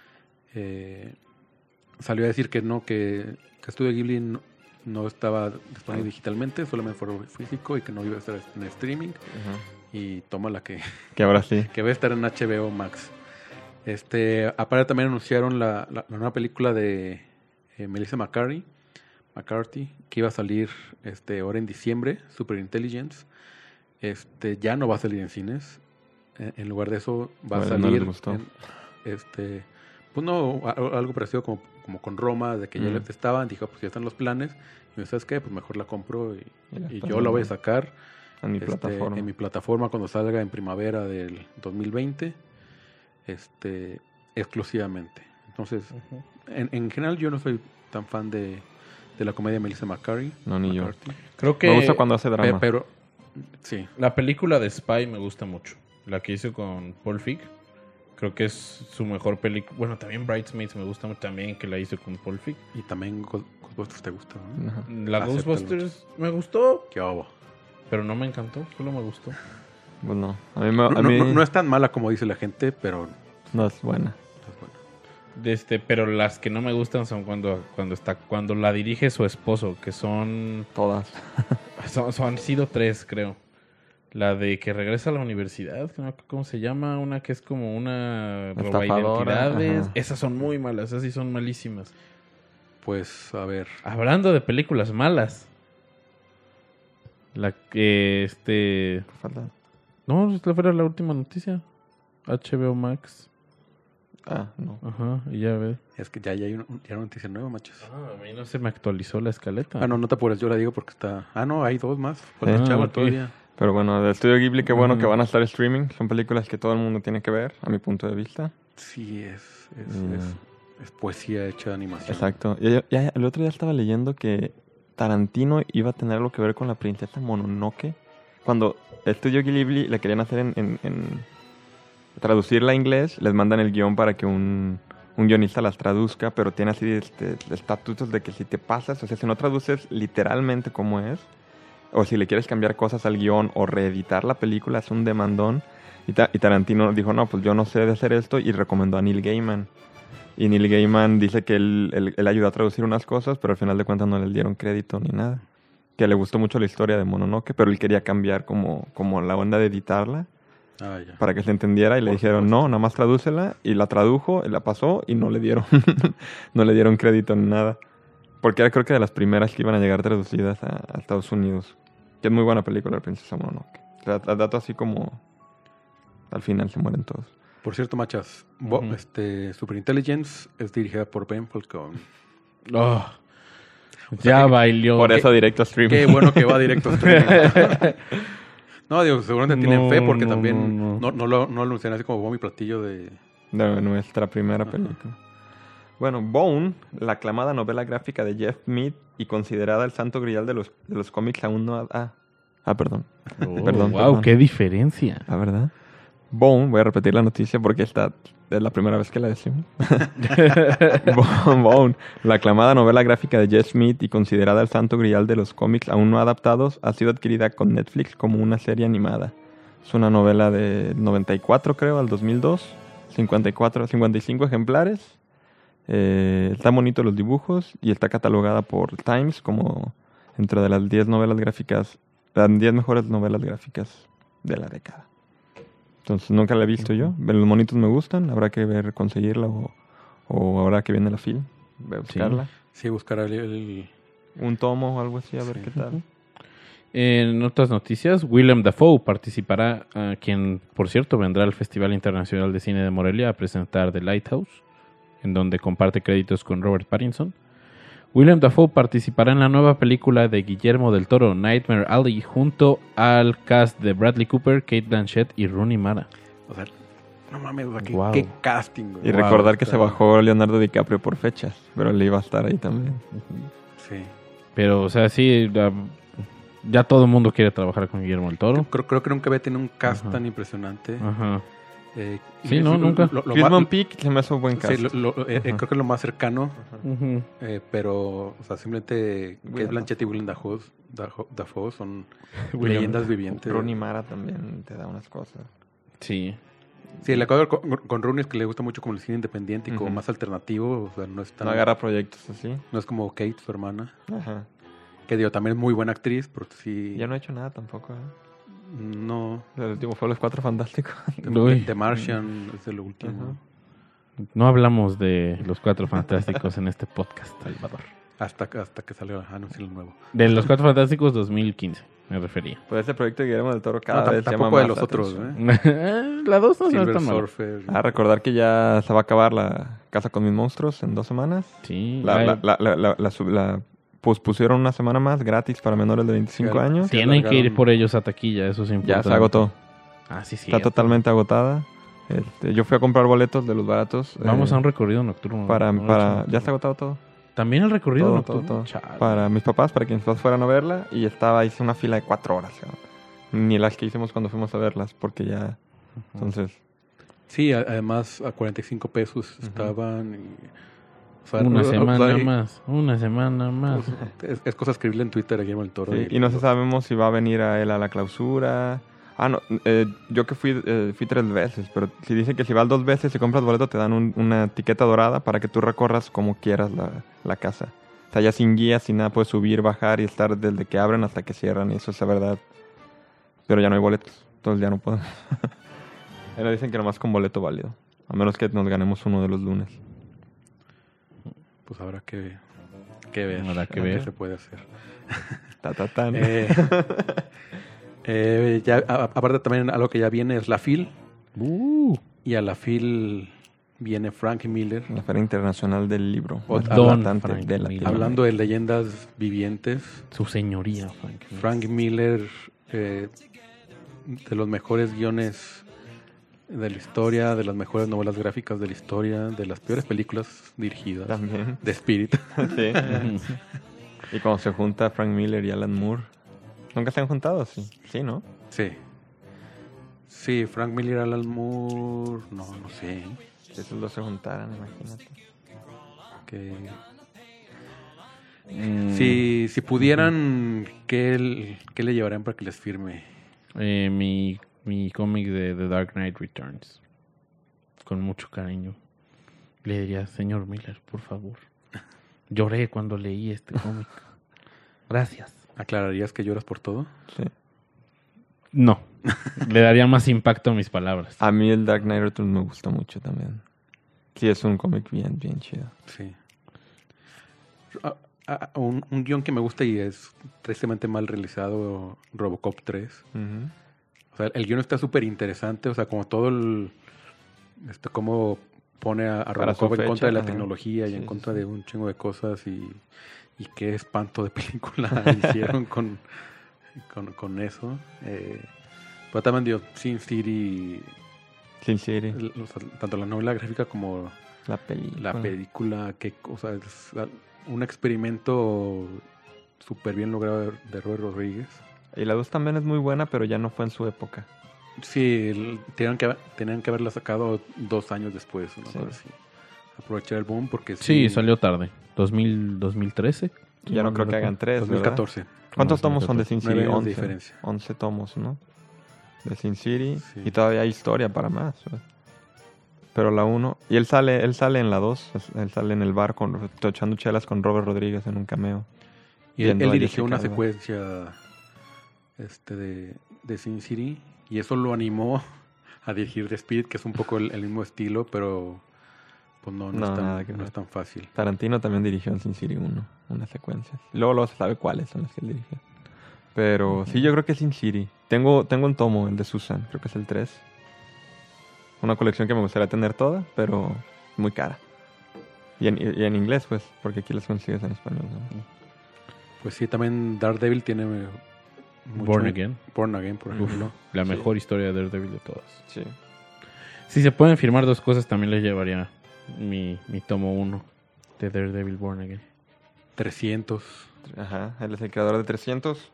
Salió a decir que no, que Studio Ghibli no estaba disponible digitalmente, solamente fue físico y que no iba a estar en streaming. Y toma la que ahora sí. Que va a estar en HBO Max. Aparte también anunciaron la nueva película de Melissa McCarthy, que iba a salir ahora en diciembre, Super Intelligence. Ya no va a salir en cines. En lugar de eso va a salir no les gustó. Pues no, algo parecido como con Roma, de que ya les estaban, dijo, pues ya están los planes, y me ¿sabes qué? Pues mejor la compro y yo la voy a sacar en mi plataforma cuando salga en primavera del 2020, exclusivamente. Entonces, en general yo no soy tan fan de la comedia de Melissa McCarthy. No, ni yo. Creo que me gusta cuando hace drama. Pero sí. La película de Spy me gusta mucho. La que hizo con Paul Feig. Creo que es su mejor película. Bueno, también Bridesmaids me gusta mucho también, que la hizo con Paul Feig. Y también Ghostbusters te gusta, ¿no? La Ghostbusters me gustó. Qué bobo. Pero no me encantó, solo me gustó. Bueno, a mí no es tan mala como dice la gente, pero... No es buena. Pero las que no me gustan son cuando la dirige su esposo, que son... Todas. Han sido 3, creo. La de que regresa a la universidad, ¿cómo se llama? Una que es como una roba identidades. Ajá. Esas son muy malas, esas sí son malísimas. Pues, a ver. Hablando de películas malas. La que Falta. No, esta fue la última noticia. HBO Max. Ah, no. Ajá, y ya ves. Es que ya hay ya una noticia nueva, machos. A mí no se me actualizó la escaleta. Ah, no te apures, yo la digo porque está... Ah, no, hay 2 más. Por Sí. chavo ok. todavía. Pero bueno, de Estudio Ghibli, qué bueno que van a estar streaming. Son películas que todo el mundo tiene que ver, a mi punto de vista. Sí, es poesía hecha de animación. Exacto. Ya el otro día estaba leyendo que Tarantino iba a tener algo que ver con la princesa Mononoke. Cuando Estudio Ghibli le querían hacer en traducirla a inglés, les mandan el guión para que un guionista las traduzca, pero tiene así estatutos de que si te pasas, o sea, si no traduces literalmente como es, o si le quieres cambiar cosas al guión o reeditar la película, es un demandón. Y Tarantino dijo, no, pues yo no sé de hacer esto, y recomendó a Neil Gaiman. Y Neil Gaiman dice que él ayudó a traducir unas cosas, pero al final de cuentas no le dieron crédito ni nada. Que le gustó mucho la historia de Mononoke, pero él quería cambiar como la onda de editarla Ah, ya. para que se entendiera, y le dijeron, no, nada más tradúcela, y la tradujo, y la pasó, y no le dieron no le dieron crédito ni nada. Porque era creo que de las primeras que iban a llegar traducidas a Estados Unidos. Que es muy buena película, La Princesa Mononoke. O sea, al dato así como al final se mueren todos. Por cierto, machas, Super Intelligence es dirigida por Ben Falcone. Oh, ya bailó. Por eso directo a streaming. Qué bueno que va directo a streaming. No, digo, seguramente tienen fe porque también no. no lo anuncian así como bombo y platillo de... De nuestra primera película. Bueno, Bone, la aclamada novela gráfica de Jeff Mead y considerada el santo grial de los cómics, aún no ha... Perdón. Oh, Perdón, wow, perdón. qué diferencia. La verdad. Bone, voy a repetir la noticia porque es la primera vez que la decimos. Bone, la aclamada novela gráfica de Jeff Mead y considerada el santo grial de los cómics aún no adaptados, ha sido adquirida con Netflix como una serie animada. Es una novela de 94, creo, al 2002. 55 ejemplares. Está bonito los dibujos y está catalogada por Times como entre de las 10 novelas gráficas, las 10 mejores novelas gráficas de la década. Entonces nunca la he visto yo. Los monitos me gustan, habrá que ver conseguirla o ahora que viene la film, voy a buscarla. Sí, buscar el... Un tomo o algo así, a ver qué tal. En otras noticias, Willem Dafoe participará, quien por cierto vendrá al Festival Internacional de Cine de Morelia a presentar The Lighthouse, en donde comparte créditos con Robert Pattinson. Willem Dafoe participará en la nueva película de Guillermo del Toro, Nightmare Alley, junto al cast de Bradley Cooper, Cate Blanchett y Rooney Mara. O sea, no mames, o sea, Wow. qué casting, güey. Y recordar que se bajó Leonardo DiCaprio por fechas, pero él iba a estar ahí también. Sí. Pero, o sea, sí, ya todo el mundo quiere trabajar con Guillermo del Toro. Creo que nunca había tenido un cast Ajá. tan impresionante. Ajá. Y no, nunca. Gizmon Peak se me hace un buen cast. Sí, creo que es lo más cercano, Ujú. pero, o sea, simplemente Cate Blanchett y Willem Dafoe son Willem leyendas vivientes. Rooney Mara también te da unas cosas. Sí. Sí, la cosa con Rooney es que le gusta mucho como el cine independiente y como Ujú. más alternativo, o sea, no es tan... No agarra proyectos así. No es como Kate, su hermana, Ajá. que digo, también es muy buena actriz, pero sí... Ya no ha hecho nada tampoco, ¿eh? No... El último fue Los Cuatro Fantásticos. Uy. The Martian es el último. Ajá. No hablamos de los Cuatro Fantásticos en este podcast, Salvador. Hasta que salga anuncio nuevo. De los Cuatro Fantásticos 2015, me refería. Pues ese proyecto de Guillermo del Toro cada No, vez llama tampoco de más los la otros, atención. ¿eh? La 2 no Silver está mal. Surfer. Recordar que ya se va a acabar la Casa con mis monstruos en 2 semanas. Sí. La pospusieron una semana más gratis para menores de 25 Sí, años. sí. Tienen que ir alargaron. por ellos a taquilla, eso es importante. Ya se agotó. Ah, sí, sí. Está totalmente agotada. Yo fui a comprar boletos de los baratos. Vamos a un recorrido nocturno. Ya está agotado todo. ¿También el recorrido Todo, nocturno? todo. Chale. Para mis papás, para que mis papás fueran a verla. Y hice una fila de 4 horas. ¿no? Ni las que hicimos cuando fuimos a verlas, porque ya... Entonces... Sí, además a 45 pesos estaban. O sea, Una o sea, semana y- más. Una semana más. Es cosa escribirle en Twitter a Guillermo del Toro. sí, y no sabemos si va a venir a él a la clausura. No, yo que fui 3 veces, pero si dice que si vas 2 veces y compras boleto te dan una etiqueta dorada para que tú recorras como quieras la casa. O sea, ya sin guía, sin nada, puedes subir, bajar y estar desde que abren hasta que cierran, y eso es la verdad. Pero ya no hay boletos, entonces ya no podemos. Ahora dicen que nomás con boleto válido, a menos que nos ganemos uno de los lunes. Pues habrá que ver. Habrá que a ver. qué se puede hacer. Tan. Aparte también algo que ya viene es la FIL. Y a la FIL viene Frank Miller. La Feria Internacional del Libro. Don Tratante Frank de Miller. Latinoamérica. Hablando de leyendas vivientes, Su señoría, Frank Miller. Frank Miller, de los mejores guiones de la historia, de las mejores novelas gráficas de la historia, de las peores películas dirigidas, También. de Spirit. Sí. Y cuando se junta Frank Miller y Alan Moore. ¿Nunca se han juntado? Sí, sí, ¿no? Sí. Sí, Frank Miller, Alan Moore, no sé. Si esos dos se juntaran, imagínate. Que... Mm, Si pudieran, ¿qué le llevarían para que les firme? mi cómic de The Dark Knight Returns. Con mucho cariño. Le diría, señor Miller, por favor. Lloré cuando leí este cómic. Gracias. ¿Aclararías que lloras por todo? Sí. No. Le daría más impacto a mis palabras. A mí el Dark Knight Returns me gustó mucho también. Sí, es un cómic bien chido. Sí. Un guión que me gusta y es tristemente mal realizado, Robocop 3. Ujú. O sea, el guión está súper interesante, o sea, como todo el... cómo pone a Para su Robocop en fecha, contra de la ajá. tecnología y Sí, en sí, contra sí. de un chingo de cosas y qué espanto de película hicieron con eso. Pero también, digo, Sin City, Sin City, o sea, tanto la novela gráfica como la película. la película, que, o sea, es un experimento súper bien logrado de Robert Rodríguez. Y la 2 también es muy buena, pero ya no fue en su época. Sí, tenían que haberla sacado 2 años después, una Sí. cosa así. Aprovechar el boom porque Sí, salió tarde. 2013. Ya no creo que hagan 3, 2014. ¿verdad? ¿Cuántos tomos son de Sin 9 City? años de 11. diferencia. 11 tomos, ¿no? De Sin City. Sí. Y todavía hay historia para más. ¿verdad? Pero la 1... Y él sale en la 2. Él sale en el bar echando chelas con Robert Rodríguez en un cameo. Y él Viendo a dirigió Jessica una Alba. secuencia de Sin City y eso lo animó a dirigir The Spirit, que es un poco el mismo estilo, pero pues no, No, es, nada que no ver. es tan fácil. Tarantino también dirigió en Sin City 1 unas secuencias. Luego se sabe cuáles son las que él dirigió. Pero sí, yo creo que es Sin City. Tengo un tomo, el de Susan, creo que es el 3. Una colección que me gustaría tener toda, pero muy cara. Y en inglés, pues, porque aquí las consigues en español. ¿no? Pues sí, también Daredevil tiene mucho- Born Again. Born Again, por ejemplo. La Sí. mejor historia de Daredevil de todas. Sí. Si se pueden firmar 2 cosas, también les llevaría mi tomo 1 de Daredevil Born Again. 300. Ajá, él es el creador de 300.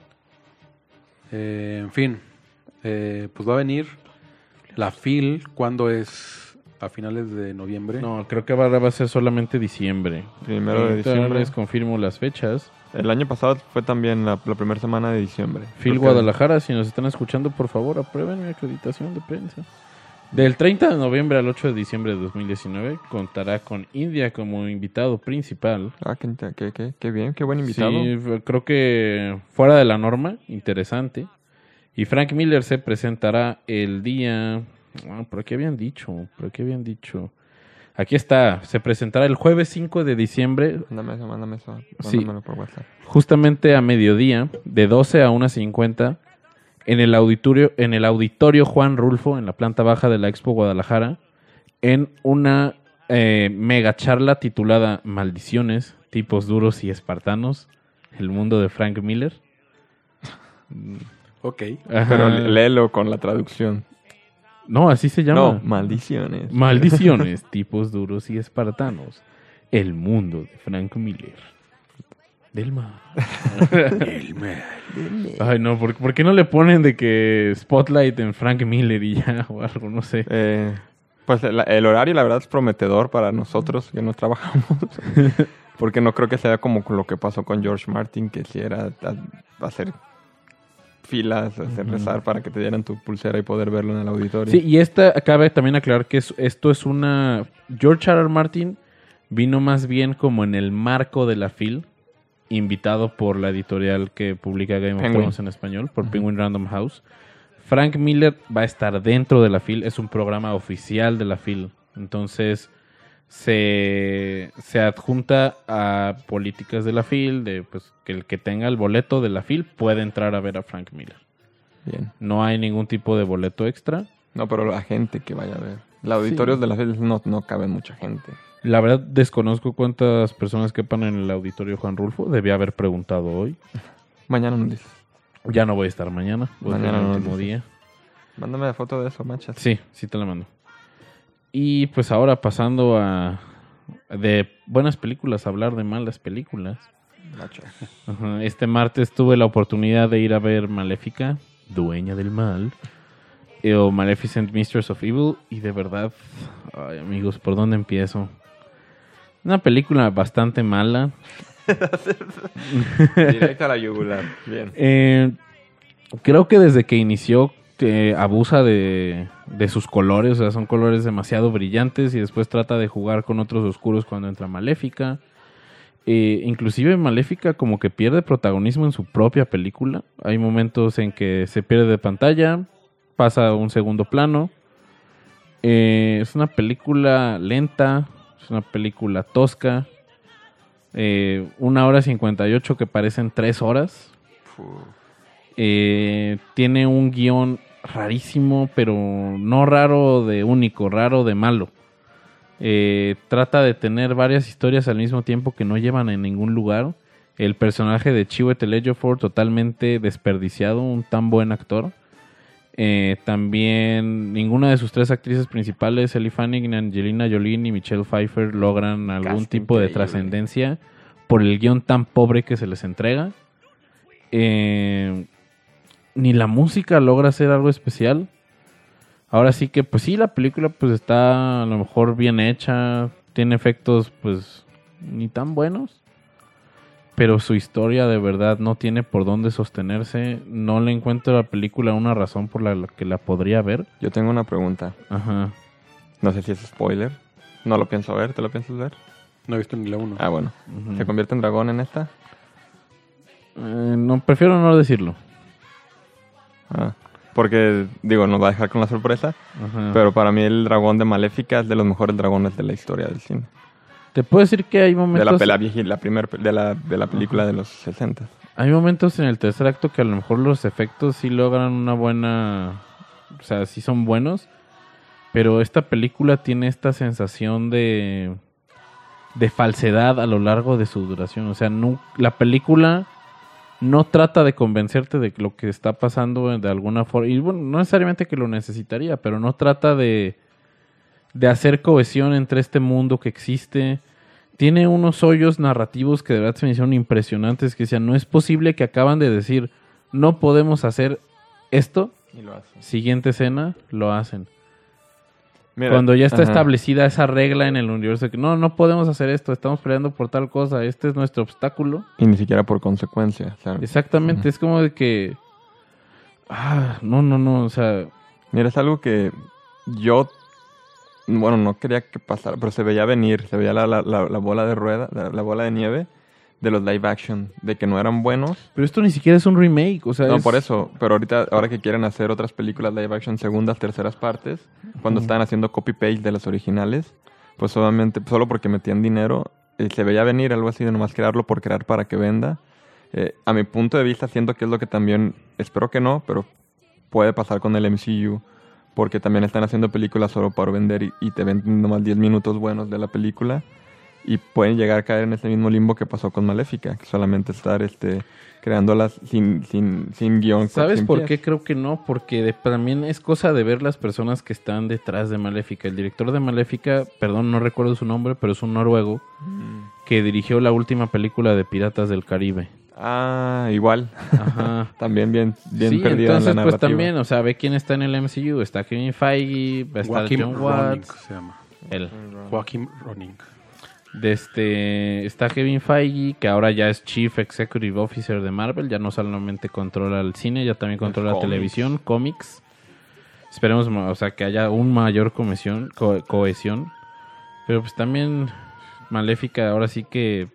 En fin, pues va a venir la FIL, ¿cuándo es? A finales de noviembre. No, creo que ahora va a ser solamente diciembre. Primero de Ahorita diciembre. les confirmo las fechas. El año pasado fue también la primera semana de diciembre. Phil Creo que- Guadalajara, si nos están escuchando, por favor, aprueben mi acreditación de prensa. Del 30 de noviembre al 8 de diciembre de 2019 contará con India como invitado principal. Ah, qué bien, qué buen invitado. Sí, creo que fuera de la norma, interesante. Y Frank Miller se presentará el día... ¿Por qué habían dicho? Aquí está, se presentará el jueves 5 de diciembre, Mándame eso. Sí. Mándamelo por WhatsApp. justamente a mediodía, de 12 a 1:50, en el auditorio Juan Rulfo, en la planta baja de la Expo Guadalajara, en una mega charla titulada Maldiciones, tipos duros y espartanos, el mundo de Frank Miller. Ok. Ajá. Pero léelo con la traducción. No, así se llama. No, maldiciones. Maldiciones, tipos duros y espartanos. El mundo de Frank Miller. Del mar. Ay, no, ¿por qué no le ponen de que Spotlight en Frank Miller y ya o algo? No sé. Pues el horario, la verdad, es prometedor para nosotros que no trabajamos. Porque no creo que sea como lo que pasó con George Martin, que si era hacer filas, hacer rezar para que te dieran tu pulsera y poder verlo en el auditorio. Sí, y cabe también aclarar que esto es una... George R.R. Martin vino más bien como en el marco de la FIL, invitado por la editorial que publica Game of Penguin. Thrones en español, por Penguin Random House. Frank Miller va a estar dentro de la FIL, es un programa oficial de la FIL. Entonces se adjunta a políticas de la FIL, de pues que el que tenga el boleto de la FIL puede entrar a ver a Frank Miller. Bien. No hay ningún tipo de boleto extra. No, pero la gente que vaya a ver. Los auditorios de las veces no caben mucha gente. La verdad, desconozco cuántas personas quepan en el auditorio Juan Rulfo. Debía haber preguntado hoy. Mañana nos dices. Ya no voy a estar mañana. Voy a estar Mañana el no último dices. día. Mándame la foto de eso, manchas. Sí te la mando. Y pues ahora pasando a de buenas películas, a hablar de malas películas. Macho. Ajá, este martes tuve la oportunidad de ir a ver Maléfica, Dueña del Mal, o Maleficent Mistress of Evil, y de verdad, ay amigos, ¿por dónde empiezo? Una película bastante mala. Directo a la yugular. Bien. Creo que desde que inició abusa de sus colores, o sea, son colores demasiado brillantes y después trata de jugar con otros oscuros cuando entra Maléfica. Inclusive Maléfica como que pierde protagonismo en su propia película. Hay momentos en que se pierde de pantalla, pasa a un segundo plano. Es una película lenta, es una película tosca. 1 hora 58 que parecen 3 horas. Tiene un guión rarísimo, pero no raro de único, raro de malo. Trata de tener varias historias al mismo tiempo que no llevan en ningún lugar. El personaje de Chiwetel Ejiofor totalmente desperdiciado, un tan buen actor. También ninguna de sus 3 actrices principales, Ellie Fanning, Angelina Jolie y Michelle Pfeiffer, logran algún Casi tipo de increíble. trascendencia por el guión tan pobre que se les entrega. Ni la música logra hacer algo especial. Ahora sí que, pues sí, la película pues está a lo mejor bien hecha, tiene efectos pues ni tan buenos, pero su historia de verdad no tiene por dónde sostenerse. No le encuentro a la película una razón por la que la podría ver. Yo tengo una pregunta. Ajá. No sé si es spoiler. No lo pienso ver. ¿Te lo piensas ver? No he visto ni la 1. Ah, bueno. Ujú. ¿Se convierte en dragón en esta? No, prefiero no decirlo. Ah. Porque, digo, nos va a dejar con la sorpresa. Ajá. Pero para mí el dragón de Maléfica es de los mejores dragones de la historia del cine. Te puedo decir que hay De momentos... la película de los 60. Hay momentos en el tercer acto que a lo mejor los efectos sí logran una buena... O sea, sí son buenos. Pero esta película tiene esta sensación de falsedad a lo largo de su duración. O sea, la película no trata de convencerte de lo que está pasando de alguna forma. Y bueno, no necesariamente que lo necesitaría, pero no trata de hacer cohesión entre este mundo que existe. Tiene unos hoyos narrativos que de verdad se me hicieron impresionantes, que decían, no es posible que acaban de decir, no podemos hacer esto. Y lo hace. Siguiente escena, lo hacen. Mira, Cuando ya está ajá. establecida esa regla en el universo, que no podemos hacer esto, estamos peleando por tal cosa, este es nuestro obstáculo. Y ni siquiera por consecuencia. O sea, Exactamente, Ujú. es como de que... no, o sea... mira, es algo que yo, bueno, no quería que pasara, pero se veía venir, se veía la bola de rueda, la bola de nieve de los live action, de que no eran buenos. Pero esto ni siquiera es un remake, o sea, No, es- por eso, pero ahora que quieren hacer otras películas live action, segundas, terceras partes, cuando estaban haciendo copy-paste de las originales, pues obviamente, solo porque metían dinero, se veía venir algo así de nomás crearlo por crear para que venda. A mi punto de vista, siento que es lo que también, espero que no, pero puede pasar con el MCU, porque también están haciendo películas solo para vender y te venden nomás 10 minutos buenos de la película y pueden llegar a caer en ese mismo limbo que pasó con Maléfica, que solamente estar creándolas sin guión. ¿Sabes sin por pies. qué creo que no? Porque también es cosa de ver las personas que están detrás de Maléfica. El director de Maléfica, perdón, no recuerdo su nombre, pero es un noruego que dirigió la última película de Piratas del Caribe. Ah, igual. Ajá. También bien Sí, perdido entonces en la pues narrativa. también, o sea, ve quién está en el MCU. Está Kevin Feige, va a estar Joaquin John Roning Watts. se llama. Él. Joaquin Roning. Está Kevin Feige, que ahora ya es Chief Executive Officer de Marvel. Ya no solamente controla el cine, ya también controla la cómics. televisión, cómics. Esperemos, o sea, que haya un mayor cohesión. Pero pues también Maléfica, ahora sí que...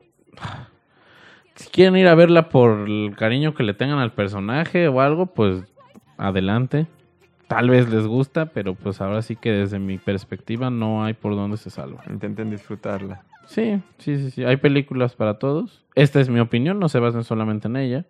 Si quieren ir a verla por el cariño que le tengan al personaje o algo, pues adelante. Tal vez les gusta, pero pues ahora sí que desde mi perspectiva no hay por dónde se salva. Intenten disfrutarla. Sí. Hay películas para todos. Esta es mi opinión, no se basen solamente en ella.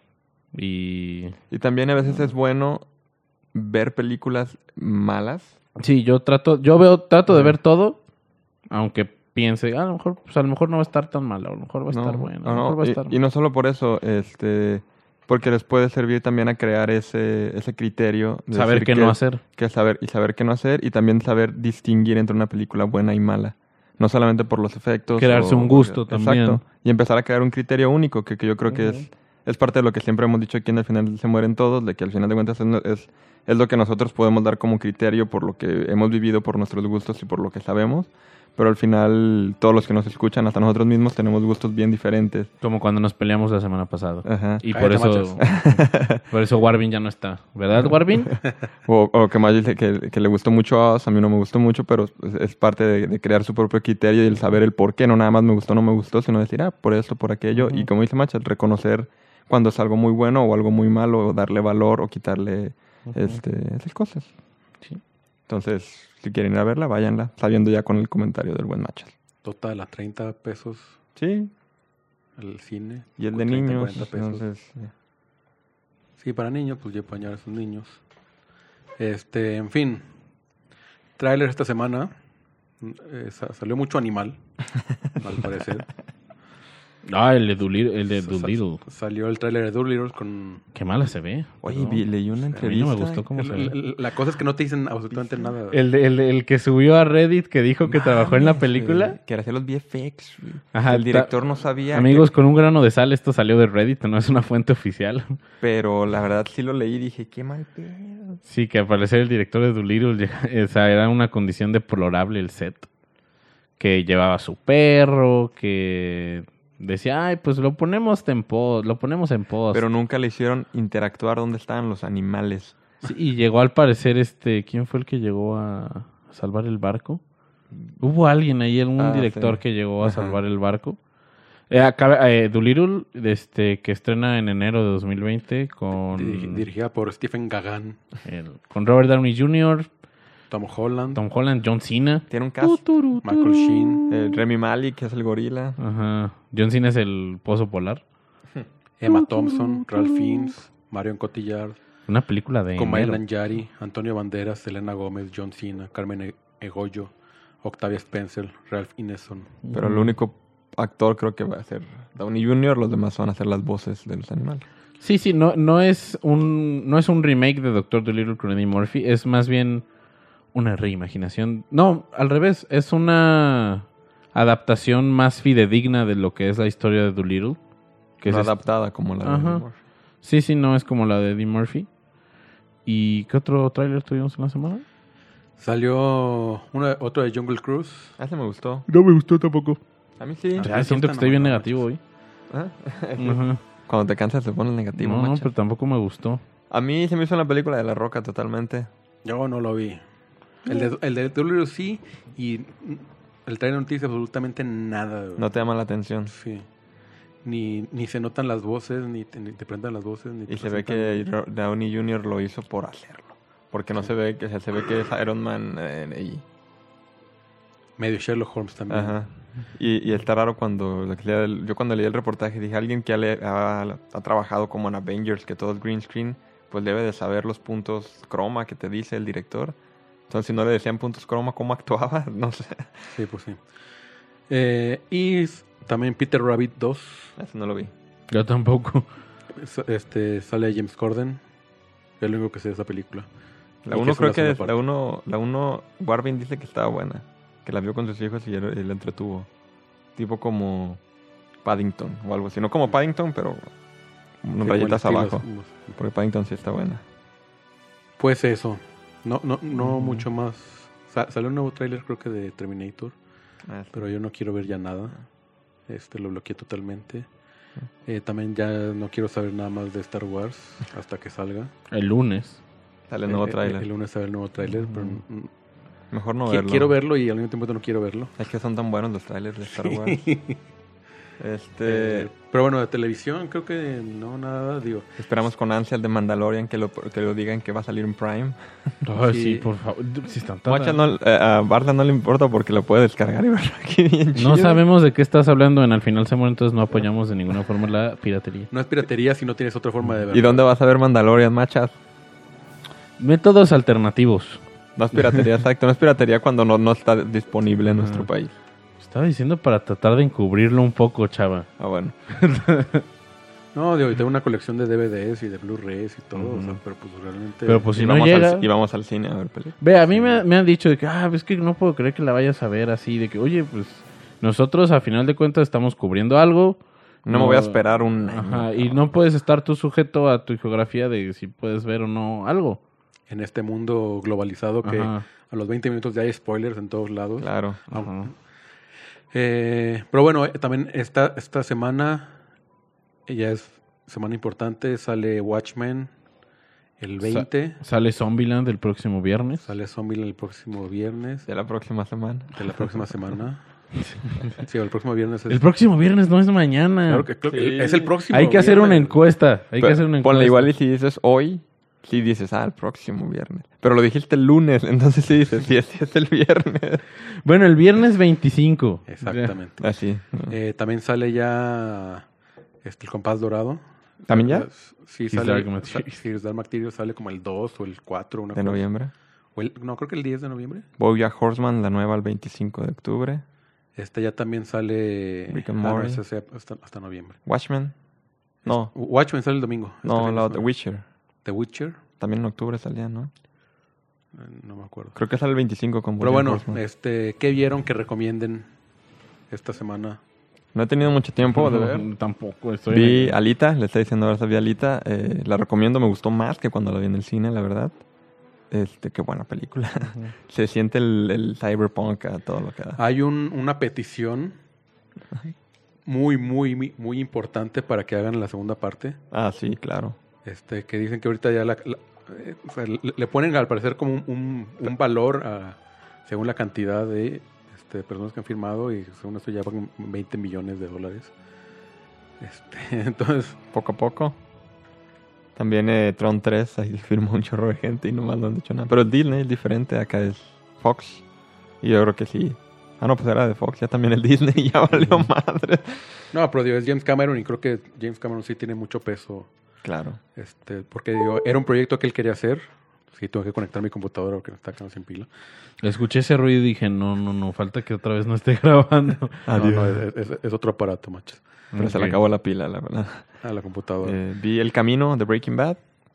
Y... Y también a veces es bueno ver películas malas Sí, trato de ver todo, aunque piense, a lo mejor no va a estar tan mal, a lo mejor va a estar bueno, a lo mejor va a estar y no solo por eso, porque les puede servir también a crear ese criterio de saber decir qué no hacer. saber qué no hacer, y también saber distinguir entre una película buena y mala. No solamente por los efectos. Crearse un gusto también. Exacto. Y empezar a crear un criterio único, que yo creo que es parte de lo que siempre hemos dicho aquí en Al final se mueren todos, de que al final de cuentas es lo que nosotros podemos dar como criterio por lo que hemos vivido, por nuestros gustos y por lo que sabemos. Pero al final, todos los que nos escuchan, hasta nosotros mismos, tenemos gustos bien diferentes. Como cuando nos peleamos la semana pasada. Ajá. Y por eso Warvin ya no está. ¿Verdad, Warvin? O que más dice que le gustó mucho a Us, a mí no me gustó mucho, pero es parte de crear su propio criterio y el saber el por qué. No nada más me gustó o no me gustó, sino decir, por esto, por aquello. Y como dice Macha, reconocer cuando es algo muy bueno o algo muy malo, o darle valor o quitarle esas cosas. Sí. Entonces, si quieren ir a verla, váyanla, sabiendo ya con el comentario del buen Machas. Total, a 30 pesos Sí, el cine. y el de 30, niños, 40 pesos. entonces... Sí, para niños, pues ya pueden llevar a sus niños. En fin. Tráiler esta semana. Salió mucho animal, al parecer. El de Doolittle. Salió el tráiler de Doolittle con... Qué mala se ve. Oye, leí una A mí entrevista. no me gustó cómo se ve. La cosa es que no te dicen absolutamente nada. El que subió a Reddit que dijo que trabajó en la película. Que hacía los VFX. Ajá, El director no sabía. Amigos, con un grano de sal, esto salió de Reddit, no es una fuente oficial. Pero la verdad sí lo leí y dije, qué mal pedo. Sí, que al parecer el director de Doolittle era una condición deplorable el set. Que llevaba a su perro, que decía, pues lo ponemos en post. Pero nunca le hicieron interactuar donde estaban los animales. Sí, y llegó al parecer, ¿quién fue el que llegó a salvar el barco? Hubo alguien ahí, un director que llegó a salvar el barco. Doolittle, que estrena en enero de 2020 con... Dirigida por Stephen Gagan. Con Robert Downey Jr., Tom Holland, John Cena. Tiene un cast. Michael Sheen, Remy Malek, que es el gorila. Ajá. John Cena es el pozo polar. Emma Thompson, Ralph Fiennes, Marion Cotillard, Una película de Kumail enero. Nanjiani, Antonio Banderas, Selena Gómez, John Cena, Carmen Egoyo, Octavia Spencer, Ralph Ineson. Pero el único actor creo que va a ser Downey Jr., los demás van a hacer las voces de los animales. Sí, no es un remake de Doctor Dolittle con Eddie Murphy, es más bien una reimaginación. No, al revés, es una adaptación más fidedigna de lo que es la historia de Dolittle. Que No es adaptada como la de Ajá. Eddie Murphy. Sí, no es como la de Eddie Murphy. ¿Y qué otro tráiler tuvimos en la semana? Salió otro de Jungle Cruise. Ese me gustó. No me gustó tampoco. A mí sí. Ya siento que estoy bien negativo hoy. ¿Ah? Ajá. Cuando te cansas se pone negativo, No, macho. pero tampoco me gustó. A mí se me hizo una película de La Roca totalmente. Yo no lo vi. El de Dolittle sí, y el trailer no te dice absolutamente nada. Güey. No te llama la atención. Sí. Ni se notan las voces, ni te prendan las voces. Ni te Y se ve presentan- que Downey Jr. lo hizo por hacerlo. Porque no se ve que se ve que es Iron Man y... Medio Sherlock Holmes también. Ajá. Y está raro cuando... Yo cuando leí el reportaje dije, alguien que ha trabajado como en Avengers, que todo es green screen, pues debe de saber los puntos croma que te dice el director. Entonces, si no le decían puntos croma, ¿cómo actuaba? No sé. Sí, pues sí. También Peter Rabbit 2. Eso no lo vi. Yo tampoco. Sale James Corden. Es lo único que sé de esa película. La Y 1 es una creo que segunda parte. la 1 Warvin dice que estaba buena. Que la vio con sus hijos y él entretuvo. Tipo como Paddington o algo así. No como Paddington, pero unas Sí, rayitas como el abajo. estilo, Porque Paddington sí está buena. Pues eso. No mucho más. Salió un nuevo tráiler creo que de Terminator. Pero yo no quiero ver ya nada. Lo bloqueé totalmente. También ya no quiero saber nada más de Star Wars hasta que salga. El lunes. Sale el nuevo tráiler. El lunes sale el nuevo tráiler. Pero Mejor no verlo. quiero verlo y al mismo tiempo no quiero verlo. Es que son tan buenos los trailers de Star Wars. Pero bueno, de televisión creo que no, nada. Digo, Esperamos con ansia el de Mandalorian que lo digan que va a salir en Prime. Ay, Sí. sí, por favor. Si están tan... Mocha a Barla no le importa porque lo puede descargar y verlo aquí bien chido. No sabemos de qué estás hablando en Al Final se muere, entonces no apoyamos de ninguna forma la piratería. no es piratería si no tienes otra forma de verlo. ¿Y dónde vas a ver Mandalorian, Machas? Métodos alternativos. No es piratería, exacto. No es piratería cuando no está disponible en nuestro país. Estaba diciendo para tratar de encubrirlo un poco, chava. Ah, bueno. No, digo, tengo una colección de DVDs y de Blu-rays y todo, o sea, pero pues realmente... Pero pues si Y no vamos llega... y vamos al cine a ver películas. Ve, a mí me han dicho de que, es que no puedo creer que la vayas a ver así, de que, oye, pues nosotros a final de cuentas estamos cubriendo algo. No me voy a esperar un año. Ajá, y no puedes estar tú sujeto a tu geografía de si puedes ver o no algo. En este mundo globalizado que Ajá. a los 20 minutos ya hay spoilers en todos lados. Claro. Ajá. Pero bueno, también esta semana, ya es semana importante, sale Watchmen el 20, Sale Zombieland el próximo viernes. sale Zombieland el próximo viernes De la próxima semana. de la próxima semana. Sí, el próximo viernes es... El próximo viernes no es mañana. Claro que Sí. es el próximo Hay que hacer una viernes. encuesta. Ponle igual y si dices hoy, sí dices, el próximo viernes. Pero lo dijiste el lunes, entonces sí dices, sí es el viernes. Bueno, el viernes 25. Exactamente. Así. También sale ya el compás dorado. ¿También ya? Sí, His sale. Dark Materials. His Dark Materials sale como el 2 o el 4. Una De cosa. noviembre. No, creo que el 10 de noviembre. BoJack Horseman, la nueva, el 25 de octubre. Ya también sale... Rick and no, Morty. ese sea hasta noviembre. Watchmen. No, Watchmen sale el domingo. no, fin de la The semana. Witcher. The Witcher. También en octubre salía, ¿no? No me acuerdo. Creo que sale el 25 con Pero BoJack bueno, Horseman. ¿qué vieron que recomienden esta semana? No he tenido mucho tiempo de ver. Tampoco estoy. Vi Alita, le está diciendo ahora vi Alita. La recomiendo, me gustó más que cuando la vi en el cine, la verdad. Qué buena película. Se siente el cyberpunk a todo lo que da. Hay una petición muy, muy, muy importante para que hagan la segunda parte. Ah, sí, claro. Que dicen que ahorita ya o sea, le ponen al parecer como un valor según la cantidad de personas que han firmado y según esto ya van 20 millones de dólares. Entonces, Poco a poco. También Tron 3, ahí firmó un chorro de gente y nomás no han dicho nada. Pero Disney es diferente, acá es Fox. Y yo creo que sí. Ah, no, pues era de Fox, ya también el Disney ya valió madre. no, pero digo, es James Cameron y creo que James Cameron sí tiene mucho peso. Claro. Porque digo, era un proyecto que él quería hacer. Sí, tengo que conectar mi computadora porque me está quedando sin pila. Escuché ese ruido y dije, no, falta que otra vez no esté grabando. No, es otro aparato, machos. Pero se le Ok. acabó la pila, la verdad. A la computadora. Vi El Camino de Breaking Bad.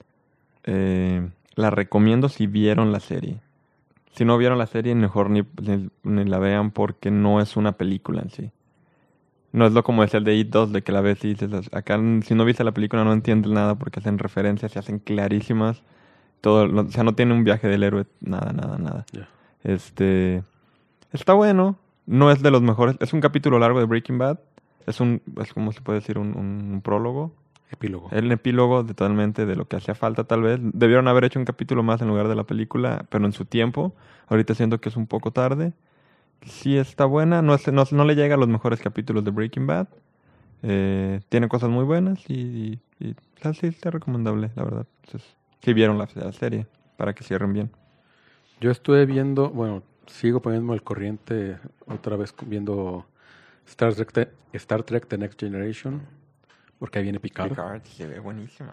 La recomiendo si vieron la serie. Si no vieron la serie, mejor ni la vean porque no es una película en sí. No es lo como decía el de It 2, de que la ves y dices, acá si no viste la película no entiendes nada porque hacen referencias, se hacen clarísimas. O sea, no tiene un viaje del héroe, nada. Ya. Está bueno. No es de los mejores. Es un capítulo largo de Breaking Bad. Es como se puede decir, un prólogo. Epílogo. El epílogo totalmente de lo que hacía falta tal vez. Debieron haber hecho un capítulo más en lugar de la película, pero en su tiempo. Ahorita siento que es un poco tarde. Sí está buena. No le llega a los mejores capítulos de Breaking Bad. Tiene cosas muy buenas y sí está recomendable, la verdad. Entonces, si vieron la serie, para que cierren bien. Yo estuve viendo, sigo poniéndome al corriente otra vez viendo Star Trek The Next Generation, porque ahí viene Picard. se ve buenísima.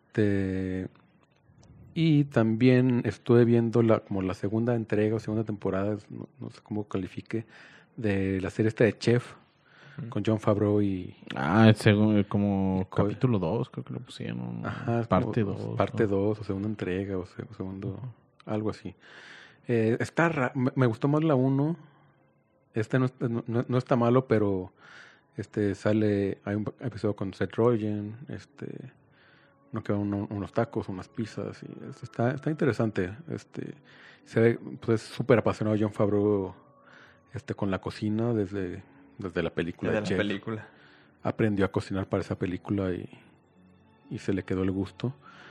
Y también estuve viendo como la segunda entrega o segunda temporada, no sé cómo califique, de la serie de Chef, con Jon Favreau y... Como Y Coy. capítulo 2, creo que lo pusieron. Ajá, Parte como 2. Parte 2 o segunda entrega o segundo... Algo así. Me gustó más la 1. No está malo, pero hay un episodio con Seth Rogen, uno que va unos tacos, unas pizzas, y está interesante. Se ve, pues es súper apasionado Jon Favreau con la cocina desde la película de Chef. Aprendió a cocinar para esa película y se le quedó el gusto.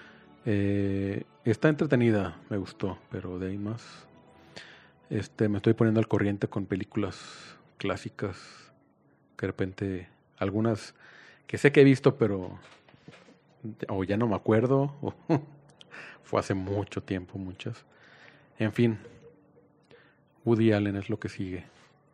Está entretenida, me gustó, pero de ahí más me estoy poniendo al corriente con películas clásicas que de repente algunas que sé que he visto pero o ya no me acuerdo o fue hace mucho tiempo muchas. En fin, Woody Allen es lo que sigue.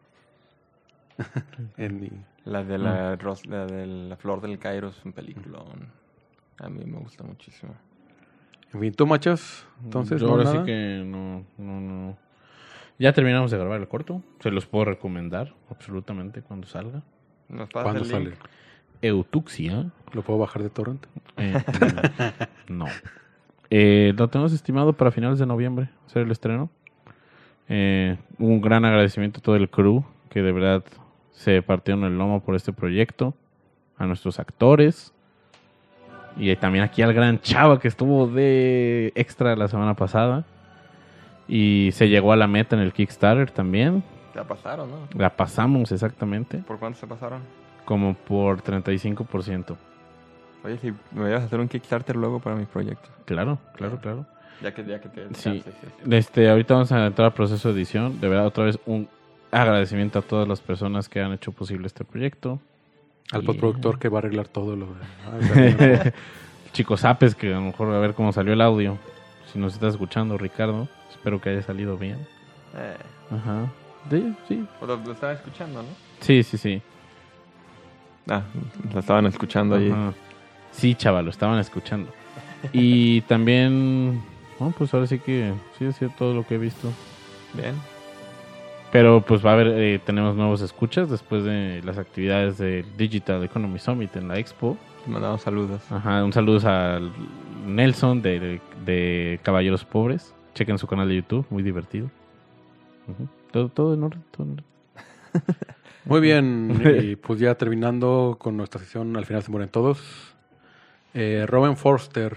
La de la Flor del Cairo es un peliculón. A mí me gusta muchísimo. En fin, ¿tú, Machas? Entonces, Yo ¿no ahora nada? sí que no. Ya terminamos de grabar el corto. Se los puedo recomendar absolutamente cuando salga. ¿Nos pasas ¿Cuándo el link? sale? Eutuxia. ¿Lo puedo bajar de torrent? No. Lo tenemos estimado para finales de noviembre, hacer el estreno. Un gran agradecimiento a todo el crew que de verdad se partieron el lomo por este proyecto. A nuestros actores. Y también aquí al gran Chava que estuvo de extra la semana pasada. Y se llegó a la meta en el Kickstarter también. Ya pasaron, ¿no? La pasamos exactamente. ¿Por cuánto se pasaron? Como por 35%. Oye, si me vayas a hacer un Kickstarter luego para mi proyecto. Claro. Ya que te Sí. canses. Ahorita vamos a entrar al proceso de edición. De verdad, otra vez un agradecimiento a todas las personas que han hecho posible este proyecto. Al Y- postproductor que va a arreglar todo lo de... Chicos Apes, que a lo mejor a ver cómo salió el audio. Si nos estás escuchando, Ricardo, espero que haya salido bien. Ajá. Sí. Lo estaban escuchando, ¿no? Sí. Ah, lo estaban escuchando ahí. Ajá. Sí, chaval, lo estaban escuchando. Y también, bueno, pues ahora sí que sí es cierto todo lo que he visto. Bien. Pero pues va a haber, tenemos nuevos escuchas después de las actividades del Digital Economy Summit en la Expo. Mandamos saludos. Ajá, un saludo a Nelson de Caballeros Pobres. Chequen su canal de YouTube, muy divertido. Ujú. Todo en orden, todo en orden. Muy bien, y pues ya terminando con nuestra sesión, al final se mueren todos. Robin Forster,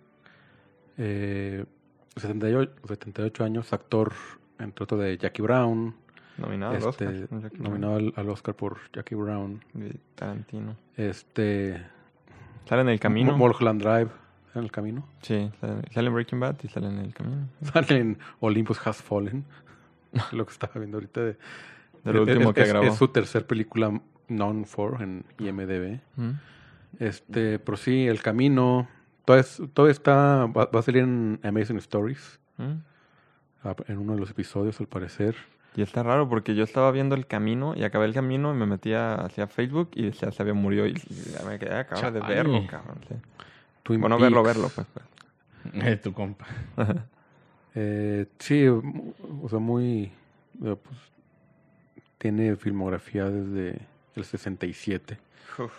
78 años, actor, entre otros, de Jackie Brown. Nominado al Oscar. Nominado al Oscar por Jackie Brown. De Tarantino. Sale en El Camino. Mulholland Drive, en El Camino. Sí, sale en Breaking Bad y sale en El Camino. Sale en Olympus Has Fallen, lo que estaba viendo ahorita. De lo último que grabó. Es su tercer película known for en IMDb. Pero sí, El Camino, todo está, va a salir en Amazing Stories, en uno de los episodios al parecer. Y está raro porque yo estaba viendo El Camino y acabé El Camino y me metía hacia Facebook y decía se había murido y ya me quedé, acababa de verlo, cabrón. Sí. Twin Bueno, Peaks. verlo, pues. Tu compa. Sí, o sea, muy, pues, tiene filmografía desde el 67. Uf.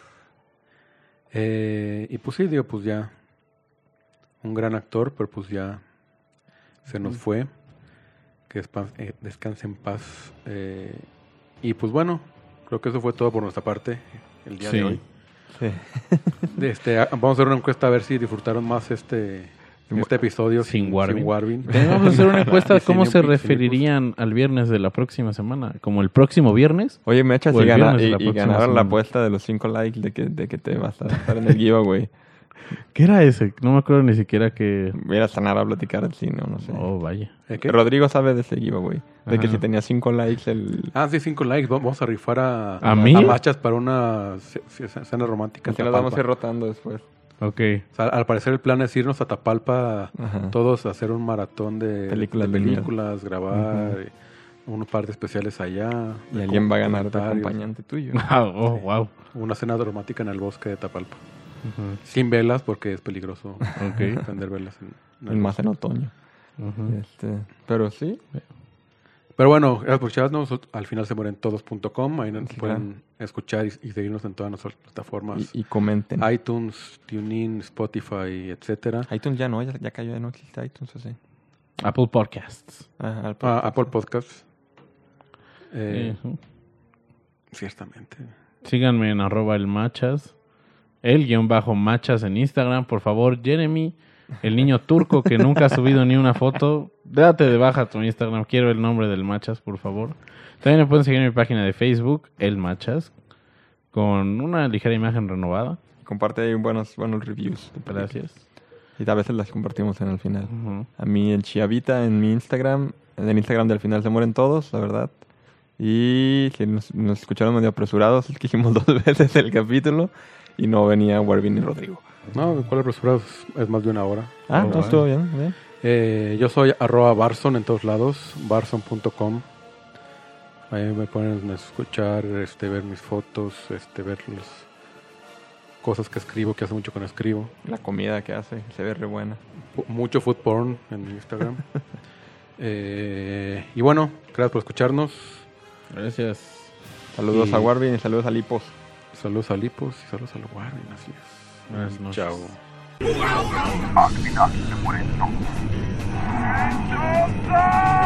Y pues sí, digo, pues ya un gran actor, pero pues ya se nos fue. Que descanse en paz. Y pues bueno, creo que eso fue todo por nuestra parte el día de hoy. Sí. Vamos a hacer una encuesta a ver si disfrutaron más este episodio Sin Warvin. Warvin. Vamos a hacer una encuesta de cómo Sin se Sin referirían al viernes de la próxima semana. ¿Como el próximo viernes? Oye, me echas O el y viernes de la y próxima ganaron la semana. apuesta de los 5 likes de que te vas a estar en el giveaway. ¿Qué era ese? No me acuerdo ni siquiera que... Voy a ir a Sanar a platicar al cine, no sé. Oh, vaya. ¿Qué? Rodrigo sabe de ese giveaway. De que Ajá. si tenía 5 likes el... Sí, 5 likes. Vamos a rifar ¿A mí? a Machas para una escena romántica en Que nos vamos a ir Tapalpa. rotando después. Ok. O sea, al parecer el plan es irnos a Tapalpa Ajá. todos a hacer un maratón de Películas de películas, grabar, un par de especiales allá. Y alguien va a ganar de comentarios, acompañante tuyo. Oh, wow. una cena romántica en el bosque de Tapalpa. Sin velas porque es peligroso Ok. prender velas en Y más en otoño. Ujú. Pero sí. Pero bueno, gracias por escucharnos. Al final se mueren todos.com. Ahí nos Sí, pueden escuchar y seguirnos en todas nuestras plataformas. Y comenten. iTunes, TuneIn, Spotify, etcétera. iTunes ya no, ya cayó, ya no existe iTunes así. Apple Podcasts. Apple Podcasts. Ujú. Ciertamente. Síganme en @elmachas. _machas en Instagram. Por favor, Jeremy, el niño turco que nunca ha subido ni una foto, date de baja tu Instagram. Quiero el nombre del Machas, por favor. También me pueden seguir en mi página de Facebook, El Machas, con una ligera imagen renovada. Comparte ahí buenos reviews. Gracias. Y a veces las compartimos en el final. Ujú. A mí el Chiavita en mi Instagram. En el Instagram del final se mueren todos, la verdad. Y si nos escucharon medio apresurados, es que hicimos 2 veces el capítulo y no venía Warvin ni Rodrigo. No, ¿cuál apresurado? Es más de una hora. No, estuvo bien, bien. Yo soy @Barson en todos lados, barson.com. Ahí me pueden escuchar, ver mis fotos, ver cosas que escribo, que hace mucho que no escribo. La comida que hace se ve re buena. Mucho food porn en Instagram. Y bueno, gracias por escucharnos. Gracias. Saludos Y- a Warvin y saludos a Lipos. Saludos a Lipos y saludos a los Warren. Así es. Buenas noches. Chao. Al final se muere todo.